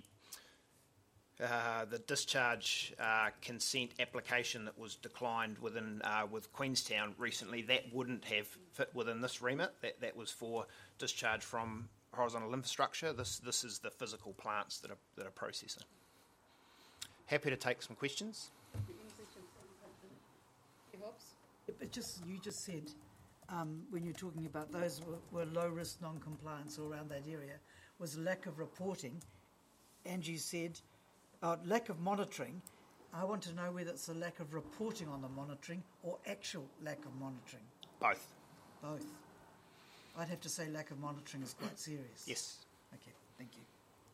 Speaker 12: Uh, the discharge uh, consent application that was declined within uh, with Queenstown recently, that wouldn't have fit within this remit. That that was for discharge from horizontal infrastructure. This this is the physical plants that are that are processing. Happy to take some questions.
Speaker 8: Yeah, but just you just said um, when you're talking about those were, were low risk non-compliance all around that area was lack of reporting, and you said. Uh, lack of monitoring. I want to know whether it's a lack of reporting on the monitoring or actual lack of monitoring.
Speaker 12: Both.
Speaker 8: Both. I'd have to say lack of monitoring is quite serious.
Speaker 12: Yes.
Speaker 8: Okay, thank you.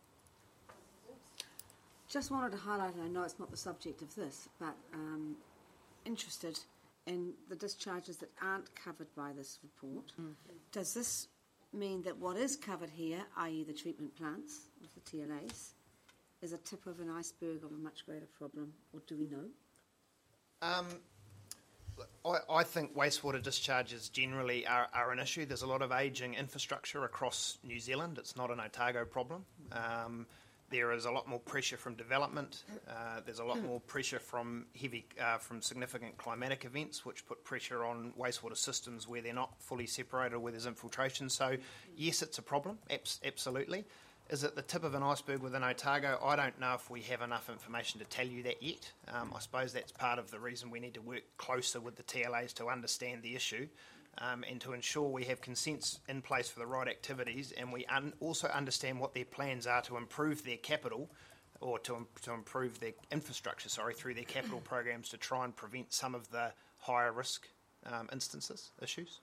Speaker 15: Just wanted to highlight, and I know it's not the subject of this, but um, interested in the discharges that aren't covered by this report. Mm. Does this mean that what is covered here, that is the treatment plants with the T L As, is a tip of an iceberg of a much greater problem, or do we know?
Speaker 12: Um, I, I think wastewater discharges generally are, are an issue. There's a lot of ageing infrastructure across New Zealand. It's not an Otago problem. Um, there is a lot more pressure from development. Uh, there's a lot more pressure from heavy, uh, from significant climatic events, which put pressure on wastewater systems where they're not fully separated, where there's infiltration. So, yes, it's a problem. Abs- absolutely. Is it the tip of an iceberg within Otago? I don't know if we have enough information to tell you that yet. Um, I suppose that's part of the reason we need to work closer with the T L As to understand the issue um, and to ensure we have consents in place for the right activities, and we un- also understand what their plans are to improve their capital or to, to improve their infrastructure, sorry, through their capital programs to try and prevent some of the higher risk um, instances, issues.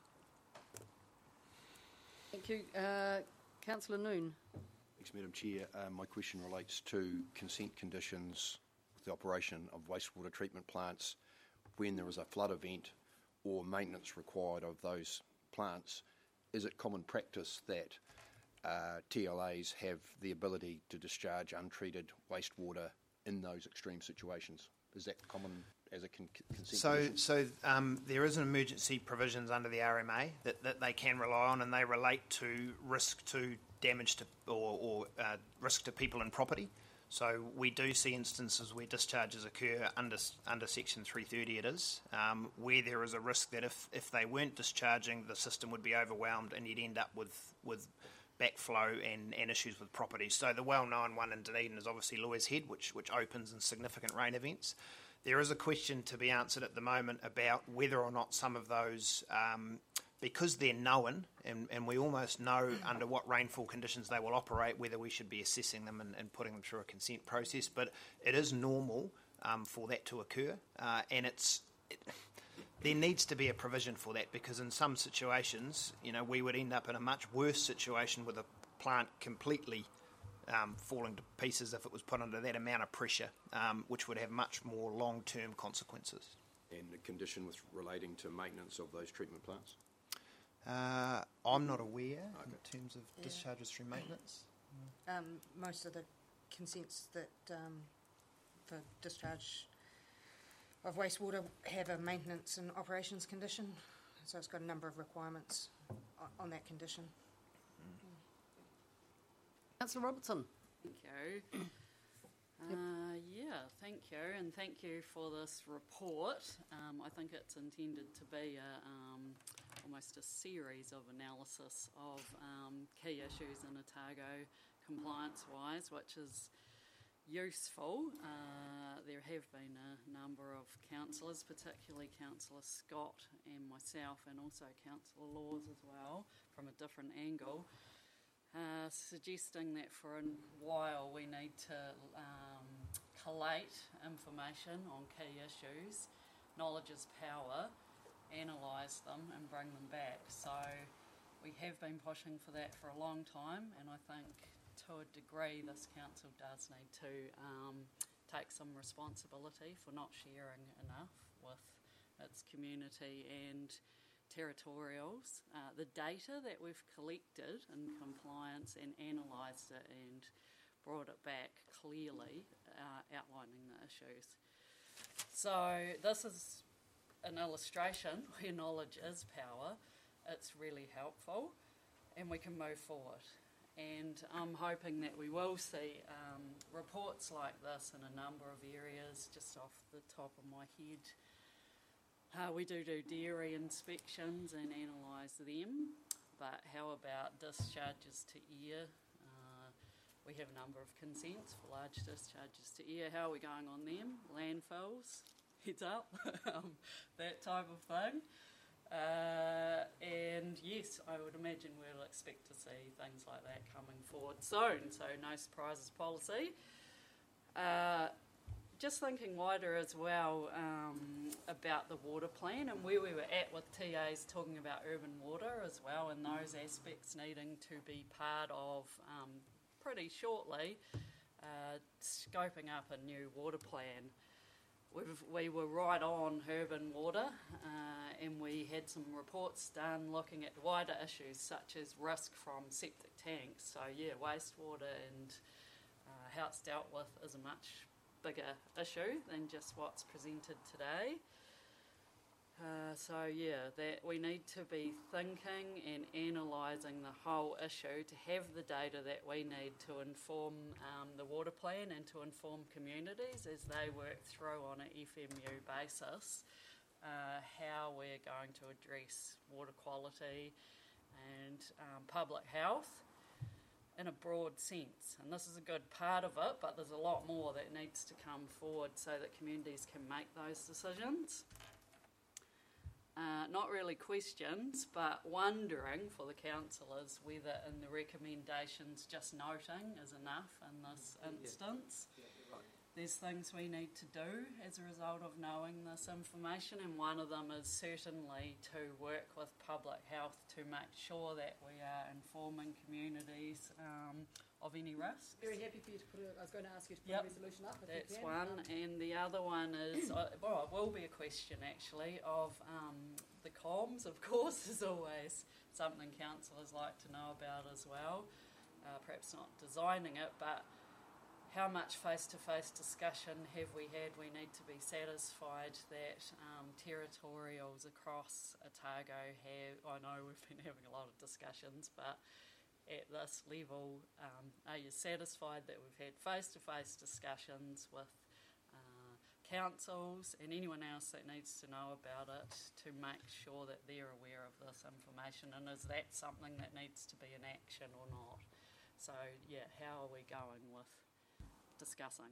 Speaker 3: Thank you. Uh, Councillor Noon.
Speaker 9: Thanks, Madam Chair. Uh, my question relates to consent conditions with the operation of wastewater treatment plants when there is a flood event or maintenance required of those plants. Is it common practice that uh, T L As have the ability to discharge untreated wastewater in those extreme situations? Is that common as a con- consent
Speaker 12: So,
Speaker 9: condition?
Speaker 12: so um, there is an emergency provisions under the R M A that, that they can rely on, and they relate to risk to damage to or, or uh, risk to people and property. So we do see instances where discharges occur under under Section three thirty. It is um, where there is a risk that if, if they weren't discharging, the system would be overwhelmed, and you'd end up with with backflow and, and issues with property. So the well-known one in Dunedin is obviously Lawyers Head, which which opens in significant rain events. There is a question to be answered at the moment about whether or not some of those, um, because they're known, and, and we almost know under what rainfall conditions they will operate, whether we should be assessing them and, and putting them through a consent process. But it is normal um, for that to occur, uh, and it's it, there needs to be a provision for that, because in some situations, you know, we would end up in a much worse situation with a plant completely Um, falling to pieces if it was put under that amount of pressure, um, which would have much more long-term consequences.
Speaker 9: And the condition with relating to maintenance of those treatment plants?
Speaker 12: Uh, I'm not aware
Speaker 9: Okay.
Speaker 12: in terms of
Speaker 16: Yeah.
Speaker 12: discharges through maintenance.
Speaker 16: Um, most of the consents that um, for discharge of wastewater have a maintenance and operations condition, so it's got a number of requirements on, on that condition.
Speaker 3: Councillor Robertson.
Speaker 14: Thank you. Uh, yeah, thank you, and thank you for this report. Um, I think it's intended to be a, um, almost a series of analysis of um, key issues in Otago compliance-wise, which is useful. Uh, there have been a number of councillors, particularly Councillor Scott and myself, and also Councillor Laws as well, from a different angle, Uh, suggesting that for a while we need to um, collate information on key issues. Knowledge is power, analyse them and bring them back. So we have been pushing for that for a long time, and I think to a degree this council does need to um, take some responsibility for not sharing enough with its community and territorials. Uh, the data that we've collected in compliance and analysed it and brought it back clearly, uh, outlining the issues. So this is an illustration where knowledge is power. It's really helpful and we can move forward. And I'm hoping that we will see um, reports like this in a number of areas. Just off the top of my head, Uh, we do do dairy inspections and analyse them, but how about discharges to air? Uh, we have a number of consents for large discharges to air. How are we going on them? Landfills, heads up, um, that type of thing. Uh, and yes, I would imagine we'll expect to see things like that coming forward soon, so no surprises policy. Uh, Just thinking wider as well um, about the water plan and where we were at with T As talking about urban water as well, and those aspects needing to be part of um, pretty shortly uh, scoping up a new water plan. We've, we were right on urban water uh, and we had some reports done looking at wider issues such as risk from septic tanks. So yeah, wastewater and uh, how it's dealt with is a much bigger issue than just what's presented today. Uh, so yeah, that we need to be thinking and analysing the whole issue to have the data that we need to inform um, the water plan and to inform communities as they work through on an F M U basis uh, how we're going to address water quality and um, public health in a broad sense. And this is a good part of it, but there's a lot more that needs to come forward so that communities can make those decisions. Uh, not really questions, but wondering for the councillors whether in the recommendations just noting is enough in this instance.
Speaker 4: Yeah, you're right.
Speaker 14: There's things we need to do as a result of knowing this information, and one of them is certainly to work with public health to make sure that we are informing communities um, of any risks.
Speaker 3: Very happy for you to put a, I was going to ask you to put
Speaker 14: Yep.
Speaker 3: a resolution up. If
Speaker 14: That's
Speaker 3: you can.
Speaker 14: one,
Speaker 3: Um,
Speaker 14: and the other one is, uh, well, it will be a question actually of um, the comms, of course, is always something councillors like to know about as well. Uh, perhaps not designing it, but how much face-to-face discussion have we had? We need to be satisfied that um, territorials across Otago have, I know we've been having a lot of discussions, but at this level, um, are you satisfied that we've had face-to-face discussions with uh, councils and anyone else that needs to know about it to make sure that they're aware of this information, and is that something that needs to be in action or not? So, yeah, how are we going with discussing?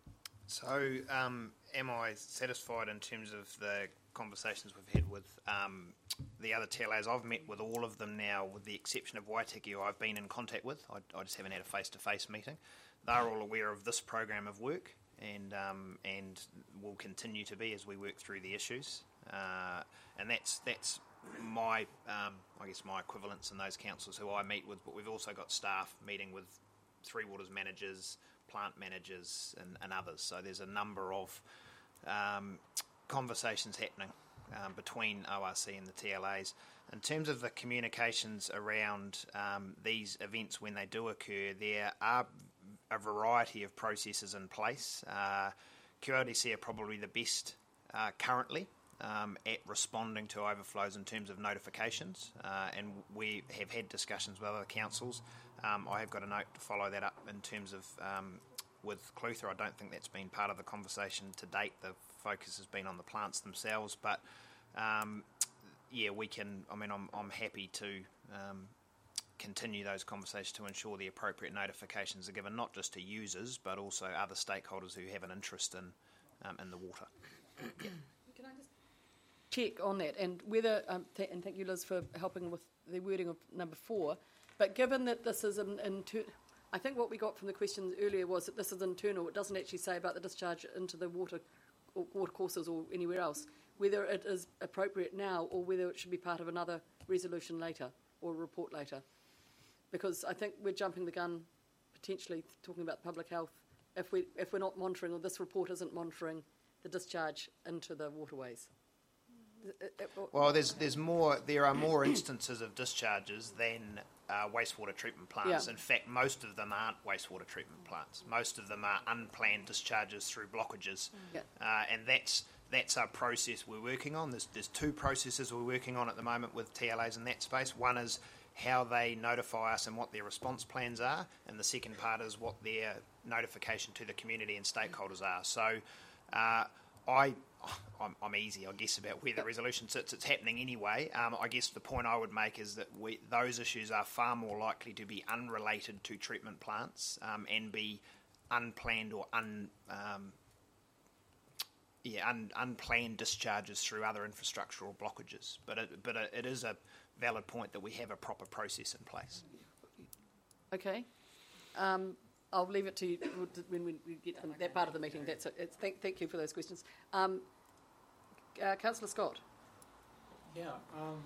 Speaker 12: So, um, am I satisfied in terms of the conversations we've had with um, the other T L As? I've met with all of them now, with the exception of Waitaki, who I've been in contact with. I, I just haven't had a face-to-face meeting. They're all aware of this program of work, and um, and will continue to be as we work through the issues. Uh, and that's that's my um, I guess my equivalents in those councils who I meet with. But we've also got staff meeting with Three Waters managers, plant managers, and, and others. So there's a number of um, conversations happening um, between O R C and the T L As. In terms of the communications around um, these events when they do occur, there are a variety of processes in place. Uh, Q L D C are probably the best uh, currently um, at responding to overflows in terms of notifications, uh, and we have had discussions with other councils. Um, I have got a note to follow that up in terms of um, with Clutha. I don't think that's been part of the conversation to date. The focus has been on the plants themselves, but um, yeah, we can. I mean, I'm I'm happy to um, continue those conversations to ensure the appropriate notifications are given, not just to users, but also other stakeholders who have an interest in um, in the water. Yeah.
Speaker 3: Can I just check on that, and whether um, th- and thank you, Liz, for helping with the wording of number four. But given that this is an inter- I think what we got from the questions earlier was that this is internal. It doesn't actually say about the discharge into the water or water courses or anywhere else, whether it is appropriate now or whether it should be part of another resolution later or a report later. Because I think we're jumping the gun, potentially talking about public health, if, we, if we're not monitoring, or this report isn't monitoring the discharge into the waterways.
Speaker 12: Well, there's there's more. There are more instances of discharges than uh, wastewater treatment plants.
Speaker 3: Yeah.
Speaker 12: In fact, most of them aren't wastewater treatment plants. Most of them are unplanned discharges through blockages,
Speaker 3: yeah.
Speaker 12: uh, and that's that's our process we're working on. There's there's two processes we're working on at the moment with T L As in that space. One is how they notify us and what their response plans are, and the second part is what their notification to the community and stakeholders are. So, uh, I. I'm, I'm easy, I guess, about where the resolution sits. It's happening anyway. Um, I guess the point I would make is that we, those issues are far more likely to be unrelated to treatment plants um, and be unplanned or un, um, yeah, un, unplanned discharges through other infrastructural blockages. But it, but it, it is a valid point that we have a proper process in place.
Speaker 3: Okay. Um, I'll leave it to you when we get to that part of the meeting. That's it. It's, thank, thank you for those questions. Um, uh, Councillor Scott.
Speaker 7: Yeah, um,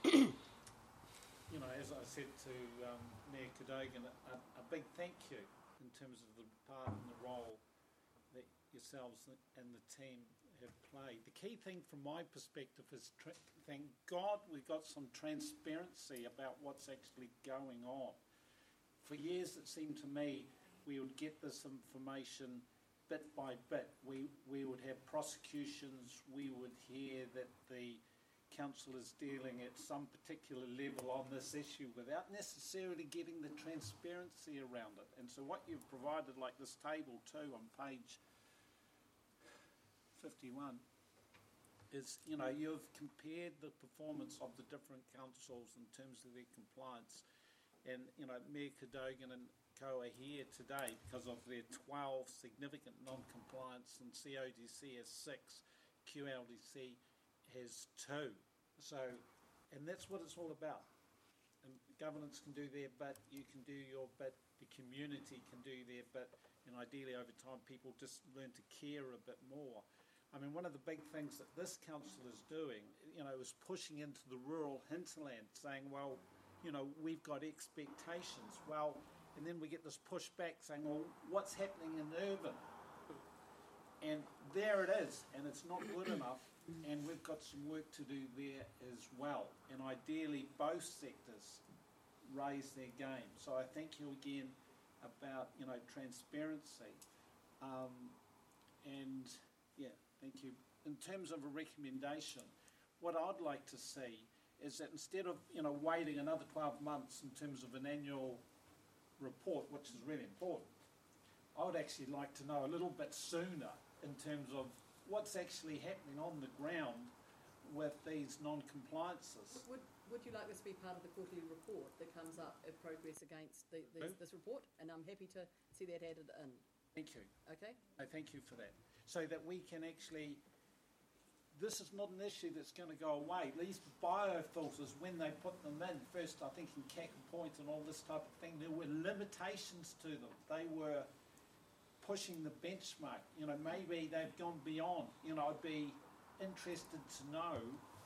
Speaker 7: you know, as I said to um, Mayor Cadogan, a, a big thank you in terms of the part and the role that yourselves and the team have played. The key thing from my perspective is, tra- thank God we've got some transparency about what's actually going on. For years it seemed to me we would get this information bit by bit. We we would have prosecutions, we would hear that the council is dealing at some particular level on this issue without necessarily getting the transparency around it. And so what you've provided, like this table too on page fifty-one, is, you know, you've compared the performance of the different councils in terms of their compliance. And, you know, Mayor Cadogan and co are here today because of their twelve significant non-compliance, and C O D C has six, Q L D C has two. So, and that's what it's all about. And governance can do their bit, you can do your bit, the community can do their bit, and ideally over time people just learn to care a bit more. I mean, one of the big things that this council is doing, you know, is pushing into the rural hinterland, saying, well, you know, we've got expectations. Well, and then we get this pushback saying, well, what's happening in urban? And there it is, and it's not good enough, and we've got some work to do there as well. And ideally, both sectors raise their game. So I thank you again about, you know, transparency. Um, and, yeah, thank you. In terms of a recommendation, what I'd like to see is that instead of, you know, waiting another twelve months in terms of an annual report, which is really important, I would actually like to know a little bit sooner in terms of what's actually happening on the ground with these non-compliances.
Speaker 3: Would, would you like this to be part of the quarterly report that comes up of progress against the, the, this report? And I'm happy to see that added in.
Speaker 7: Thank you.
Speaker 3: Okay.
Speaker 7: I thank you for that. So that we can actually, this is not an issue that's going to go away. These biofilters, when they put them in, first I think in Cacker Point and all this type of thing, there were limitations to them. They were pushing the benchmark. You know, maybe they've gone beyond. You know, I'd be interested to know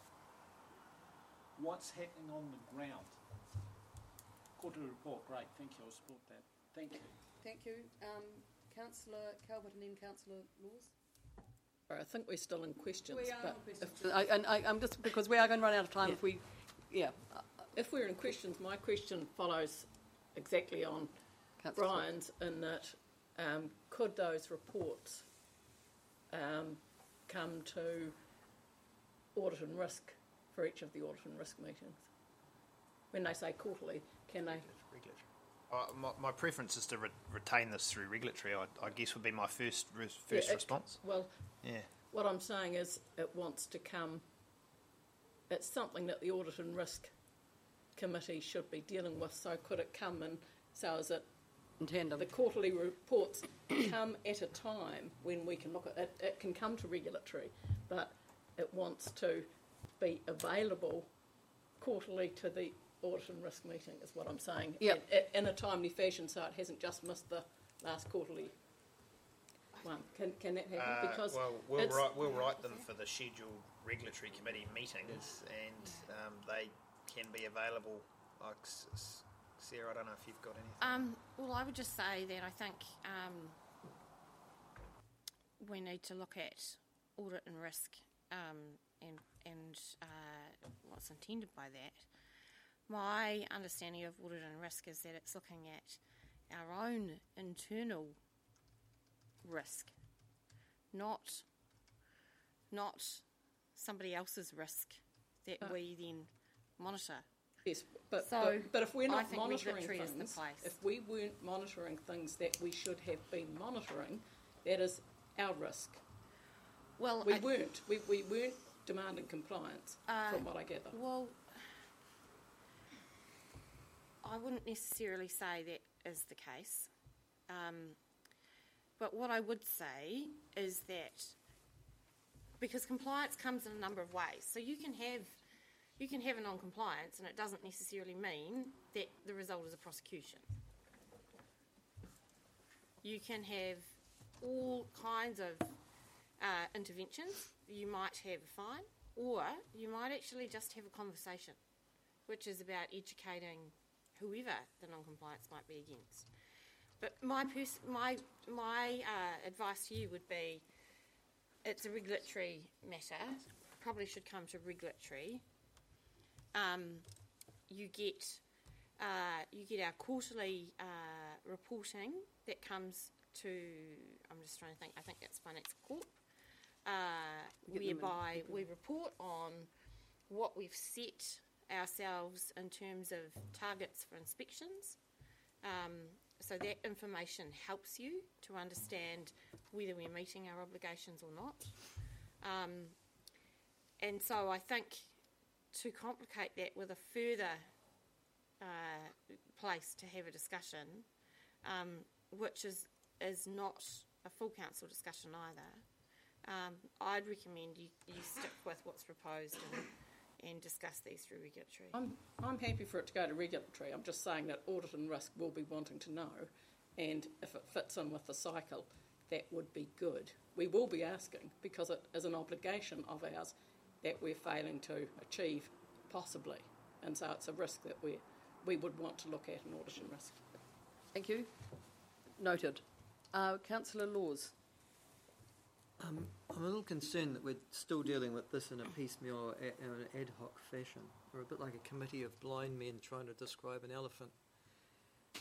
Speaker 7: what's happening on the ground. Quarterly report, great. Thank you. I'll support that. Thank you.
Speaker 3: Thank you. Um, Councillor Calvert and then Councillor Laws.
Speaker 5: I think we're still in questions.
Speaker 3: We are
Speaker 5: but
Speaker 3: in questions. I, and I, I'm just, because we are going to run out of time
Speaker 5: Yeah.
Speaker 3: if we, yeah.
Speaker 5: If we're in questions, my question follows exactly on
Speaker 3: Councillor
Speaker 5: Brian's in that um, could those reports um, come to audit and risk for each of the audit and risk meetings? When they say quarterly, can they?
Speaker 12: Uh, my, my preference is to re- retain this through regulatory, I, I guess would be my first res- first
Speaker 5: Yeah, it-
Speaker 12: response.
Speaker 5: Well,
Speaker 12: Yeah.
Speaker 5: what I'm saying is it wants to come, it's something that the Audit and Risk Committee should be dealing with, so could it come and, so is it
Speaker 3: in tandem?
Speaker 5: The quarterly reports come at a time when we can look at it, it can come to regulatory, but it wants to be available quarterly to the Audit and Risk meeting, is what I'm saying.
Speaker 3: Yep.
Speaker 5: In, in a timely fashion, so it hasn't just missed the last quarterly one. Can, can that happen?
Speaker 12: Uh,
Speaker 5: because
Speaker 12: well, we'll
Speaker 5: it's-
Speaker 12: write, we'll write them for the scheduled regulatory committee meetings, and um, they can be available. Like S- S- Sarah, I don't know if you've got anything.
Speaker 11: Um, well, I would just say that I think um, we need to look at audit and risk um, and, and uh, what's intended by that. My understanding of audit and risk is that it's looking at our own internal risk, not not somebody else's risk that
Speaker 5: Uh,
Speaker 11: we then monitor.
Speaker 5: Yes, but,
Speaker 11: So,
Speaker 5: but, but if we're
Speaker 11: I
Speaker 5: not
Speaker 11: think
Speaker 5: monitoring
Speaker 11: regulatory is the
Speaker 5: things,
Speaker 11: place.
Speaker 5: if we weren't monitoring things that we should have been monitoring, that is our risk.
Speaker 11: Well,
Speaker 5: we
Speaker 11: I-
Speaker 5: weren't. We, we weren't demanding compliance,
Speaker 11: Uh,
Speaker 5: from what I gather.
Speaker 11: Well, I wouldn't necessarily say that is the case. Um, but what I would say is that because compliance comes in a number of ways, so you can have you can have a non-compliance, and it doesn't necessarily mean that the result is a prosecution. You can have all kinds of uh, interventions. You might have a fine, or you might actually just have a conversation, which is about educating whoever the non-compliance might be against. But my pers- my my uh, advice to you would be, it's a regulatory matter. Probably should come to regulatory. Um, you get uh, you get our quarterly uh, reporting that comes to. I'm just trying to think. I think that's Finance Corp, uh,
Speaker 3: Get them in.
Speaker 11: whereby we report on what we've set ourselves in terms of targets for inspections. Um, so that information helps you to understand whether we're meeting our obligations or not. Um, and so I think to complicate that with a further uh, place to have a discussion, um, which is, is not a full council discussion either, um, I'd recommend you, you stick with what's proposed and and discuss these through regulatory.
Speaker 5: I'm, I'm happy for it to go to regulatory. I'm just saying that audit and risk will be wanting to know, and if it fits in with the cycle, that would be good. We will be asking, because it is an obligation of ours that we're failing to achieve, possibly, and so it's a risk that we we would want to look at in audit and risk.
Speaker 3: Thank you. Noted. Uh, Councillor Laws.
Speaker 4: Um, I'm a little concerned that we're still dealing with this in a piecemeal, a, in an ad hoc fashion. We're a bit like a committee of blind men trying to describe an elephant.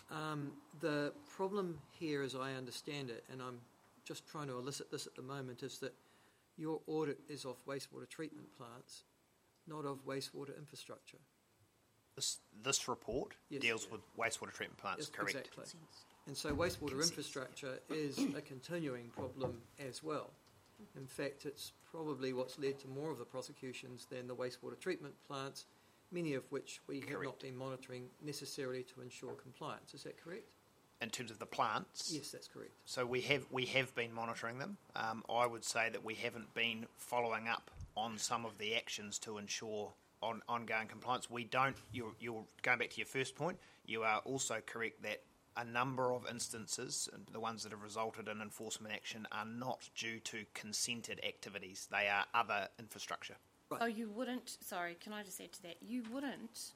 Speaker 4: Um, the problem here, as I understand it, and I'm just trying to elicit this at the moment, is that your audit is of wastewater treatment plants, not of wastewater infrastructure.
Speaker 12: This, this report
Speaker 4: Yes.
Speaker 12: deals with wastewater treatment plants,
Speaker 4: Yes,
Speaker 12: correct?
Speaker 4: Exactly. And so wastewater infrastructure is a continuing problem as well. In fact, it's probably what's led to more of the prosecutions than the wastewater treatment plants, many of which we have not
Speaker 12: Correct.
Speaker 4: been monitoring necessarily to ensure compliance. Is that correct?
Speaker 12: In terms of the plants?
Speaker 4: Yes, that's correct.
Speaker 12: So we have we have been monitoring them. Um, I would say that we haven't been following up on some of the actions to ensure on ongoing compliance. We don't. You're, you're going back to your first point. You are also correct that a number of instances, and the ones that have resulted in enforcement action, are not due to consented activities. They are other infrastructure.
Speaker 11: So you wouldn't, sorry, can I just add to that? You wouldn't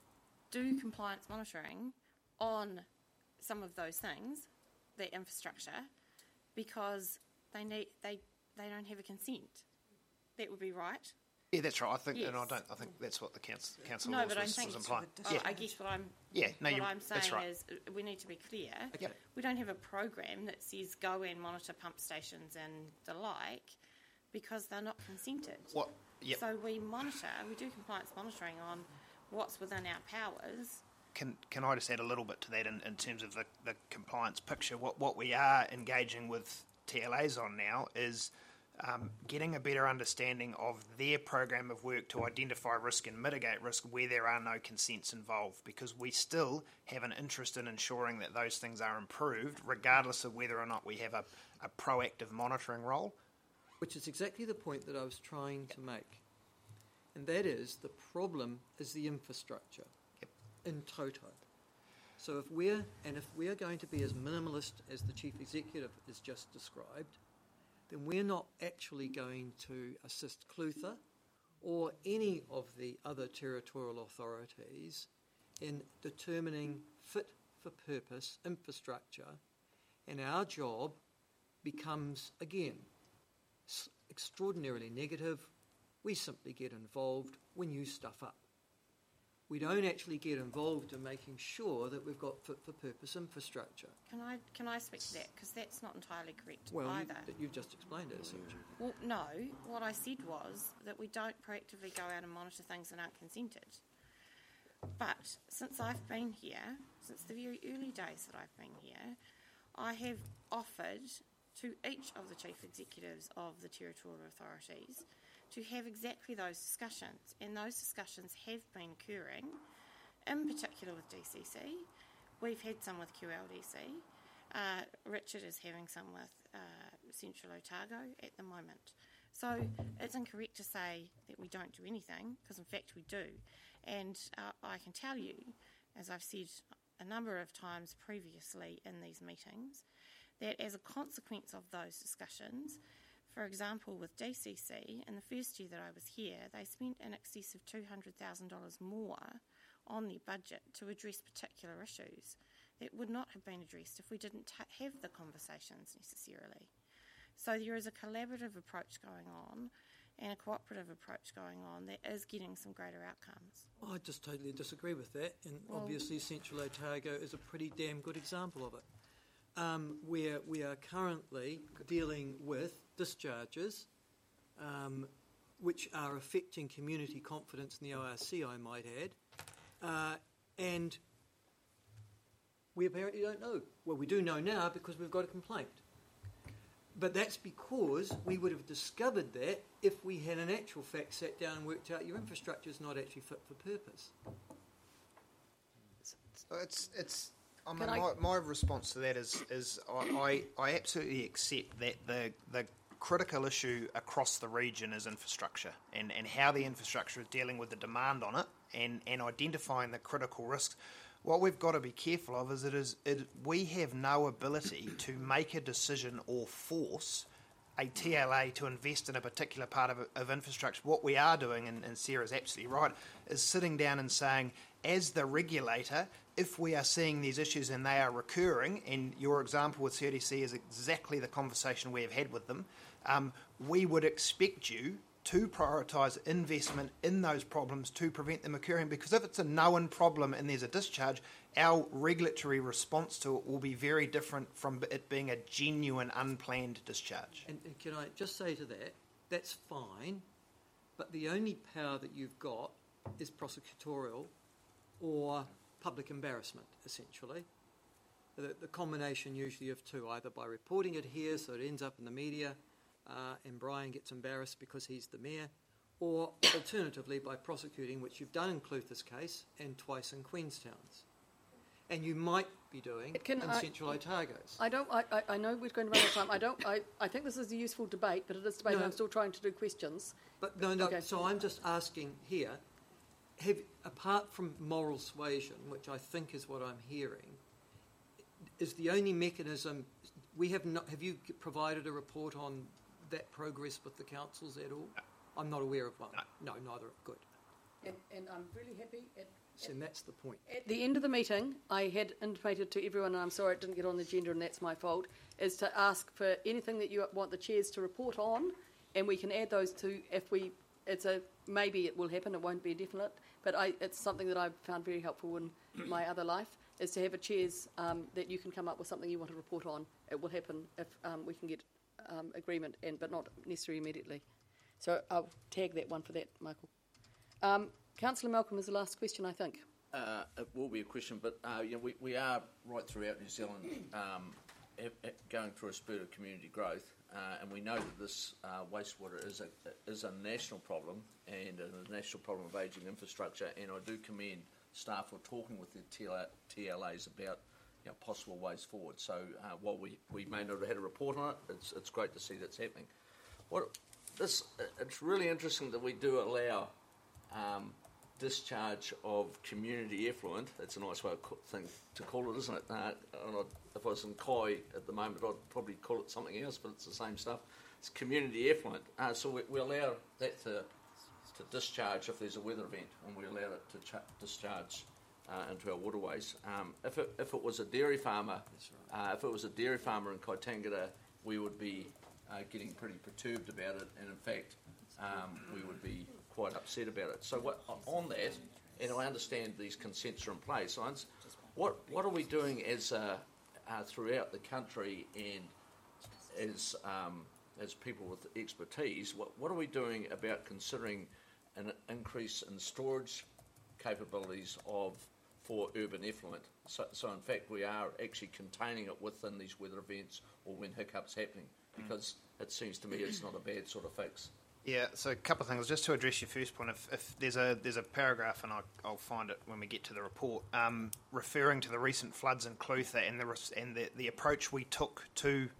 Speaker 11: do compliance monitoring on some of those things, the infrastructure, because they need they they don't have a consent. That would be right.
Speaker 12: Yeah, that's right. I think,
Speaker 11: Yes.
Speaker 12: and I don't. I think that's what the council council
Speaker 11: No,
Speaker 12: was,
Speaker 11: but I
Speaker 12: was,
Speaker 11: think
Speaker 12: was implying.
Speaker 11: oh,
Speaker 12: Yeah,
Speaker 11: I guess what I'm
Speaker 12: Yeah, no,
Speaker 11: what
Speaker 12: you-
Speaker 11: I'm saying
Speaker 12: that's right.
Speaker 11: is uh, we need to be clear.
Speaker 12: Yep.
Speaker 11: We don't have a program that says go and monitor pump stations and the like because they're not consented.
Speaker 12: What? Yep.
Speaker 11: So we monitor, we do compliance monitoring on what's within our powers.
Speaker 12: Can can I just add a little bit to that in, in terms of the, the compliance picture? What what we are engaging with T L As on now is um, getting a better understanding of their program of work to identify risk and mitigate risk where there are no consents involved, because we still have an interest in ensuring that those things are improved, regardless of whether or not we have a, a proactive monitoring role.
Speaker 4: Which is exactly the point that I was trying to make. And that is, the problem is the infrastructure
Speaker 12: Yep.
Speaker 4: in toto. So if we're, and if we're going to be as minimalist as the Chief Executive has just described, then we're not actually going to assist Clutha or any of the other territorial authorities in determining fit for purpose infrastructure, and our job becomes, again, extraordinarily negative. We simply get involved when you stuff up. We don't actually get involved in making sure that we've got fit-for-purpose infrastructure.
Speaker 11: Can I can I speak to that? Because that's not entirely correct
Speaker 4: Well, you,
Speaker 11: either.
Speaker 4: that you've just explained it, haven't you?
Speaker 11: Well, no. What I said was that we don't proactively go out and monitor things that aren't consented. But since I've been here, since the very early days that I've been here, I have offered to each of the chief executives of the territorial authorities to have exactly those discussions, and those discussions have been occurring, in particular with D C C. We've had some with Q L D C. Uh, Richard is having some with uh, Central Otago at the moment. So it's incorrect to say that we don't do anything, because in fact we do. And uh, I can tell you, as I've said a number of times previously in these meetings, that as a consequence of those discussions, for example, with D C C, in the first year that I was here, they spent in excess of two hundred thousand dollars more on their budget to address particular issues that would not have been addressed if we didn't t- have the conversations necessarily. So there is a collaborative approach going on and a cooperative approach going on that is getting some greater outcomes.
Speaker 4: Well, I just totally disagree with that, and
Speaker 11: Well-
Speaker 4: obviously Central Otago is a pretty damn good example of it. Um, where we are currently dealing with discharges um, which are affecting community confidence in the O R C, I might add, uh, and we apparently don't know. Well, we do know now because we've got a complaint. But that's because we would have discovered that if we had in actual fact sat down and worked out your infrastructure is not actually fit for purpose.
Speaker 12: So it's it's. I mean,
Speaker 3: Can I-
Speaker 12: my, my response to that is is I, I, I absolutely accept that the the critical issue across the region is infrastructure, and, and how the infrastructure is dealing with the demand on it, and, and identifying the critical risks. What we've got to be careful of is it is it, we have no ability to make a decision or force a T L A to invest in a particular part of, of infrastructure. What we are doing, and, and Sarah's absolutely right, is sitting down and saying, as the regulator, if we are seeing these issues and they are recurring, and your example with C O D C is exactly the conversation we have had with them, um, we would expect you to prioritise investment in those problems to prevent them occurring, because if it's a known problem and there's a discharge, our regulatory response to it will be very different from it being a genuine unplanned discharge.
Speaker 4: And, and can I just say to that, that's fine, but the only power that you've got is prosecutorial or public embarrassment, essentially. The, the combination usually of two, either by reporting it here so it ends up in the media uh, and Brian gets embarrassed because he's the mayor, or alternatively by prosecuting, which you've done in Clutha's case and twice in Queenstown's. And you might be doing
Speaker 3: Can
Speaker 4: in
Speaker 3: I-
Speaker 4: Central Otago's.
Speaker 3: I don't. I, I, I know we're going to run out of time. I don't. I, I think this is a useful debate, but it is a debate.
Speaker 4: No.
Speaker 3: And I'm still trying to do questions.
Speaker 4: But no, no.
Speaker 3: Okay.
Speaker 4: So I'm just asking here, have, apart from moral suasion, which I think is what I'm hearing, is the only mechanism we have not. Have you provided a report on that progress with the councils at all? I'm not aware of one. No, neither. Good.
Speaker 3: And, and I'm really happy. At,
Speaker 4: So that's the point.
Speaker 3: At the end of the meeting, I had intimated to everyone, and I'm sorry it didn't get on the agenda, and that's my fault, is to ask for anything that you want the chairs to report on, and we can add those to if we. It's a maybe it will happen. It won't be a definite, but I, it's something that I've found very helpful in my other life is to have a chairs um, that you can come up with something you want to report on. It will happen if um, we can get um, agreement, and but not necessarily immediately. So I'll tag that one for that, Michael. Um, Councillor Malcolm is the last question, I think.
Speaker 13: Uh, it will be a question, but uh, you know, we, we are right throughout New Zealand um, have, have going through a spurt of community growth, uh, and we know that this uh, wastewater is a is a national problem and a national problem of ageing infrastructure. And I do commend staff for talking with the T L As about you know, possible ways forward. So uh, while we, we may not have had a report on it, it's it's great to see that's happening. What this it's really interesting that we do allow. Um, discharge of community effluent. That's a nice way of co- thing to call it, isn't it? Uh, and I'd, if I was in Kai at the moment, I'd probably call it something else, but it's the same stuff. It's community effluent. Uh, so we, we allow that to to discharge if there's a weather event, and we allow it to ch- discharge uh, into our waterways. Um, if it if it was a dairy farmer, uh, if it was a dairy farmer in Kaitangata, we would be uh, getting pretty perturbed about it, and in fact, um, we would be quite upset about it. So what, on that, and I understand these consents are in place, what what are we doing as uh, uh, throughout the country and as um, as people with expertise, what, what are we doing about considering an increase in storage capabilities of for urban effluent? So, so in fact we are actually containing it within these weather events or when hiccups happening, because mm. it seems to me it's not a bad sort of fix.
Speaker 12: Yeah, so a couple of things. Just to address your first point, if, if there's a there's a paragraph, and I'll, I'll find it when we get to the report, um, referring to the recent floods in Clutha and the and the, the approach we took to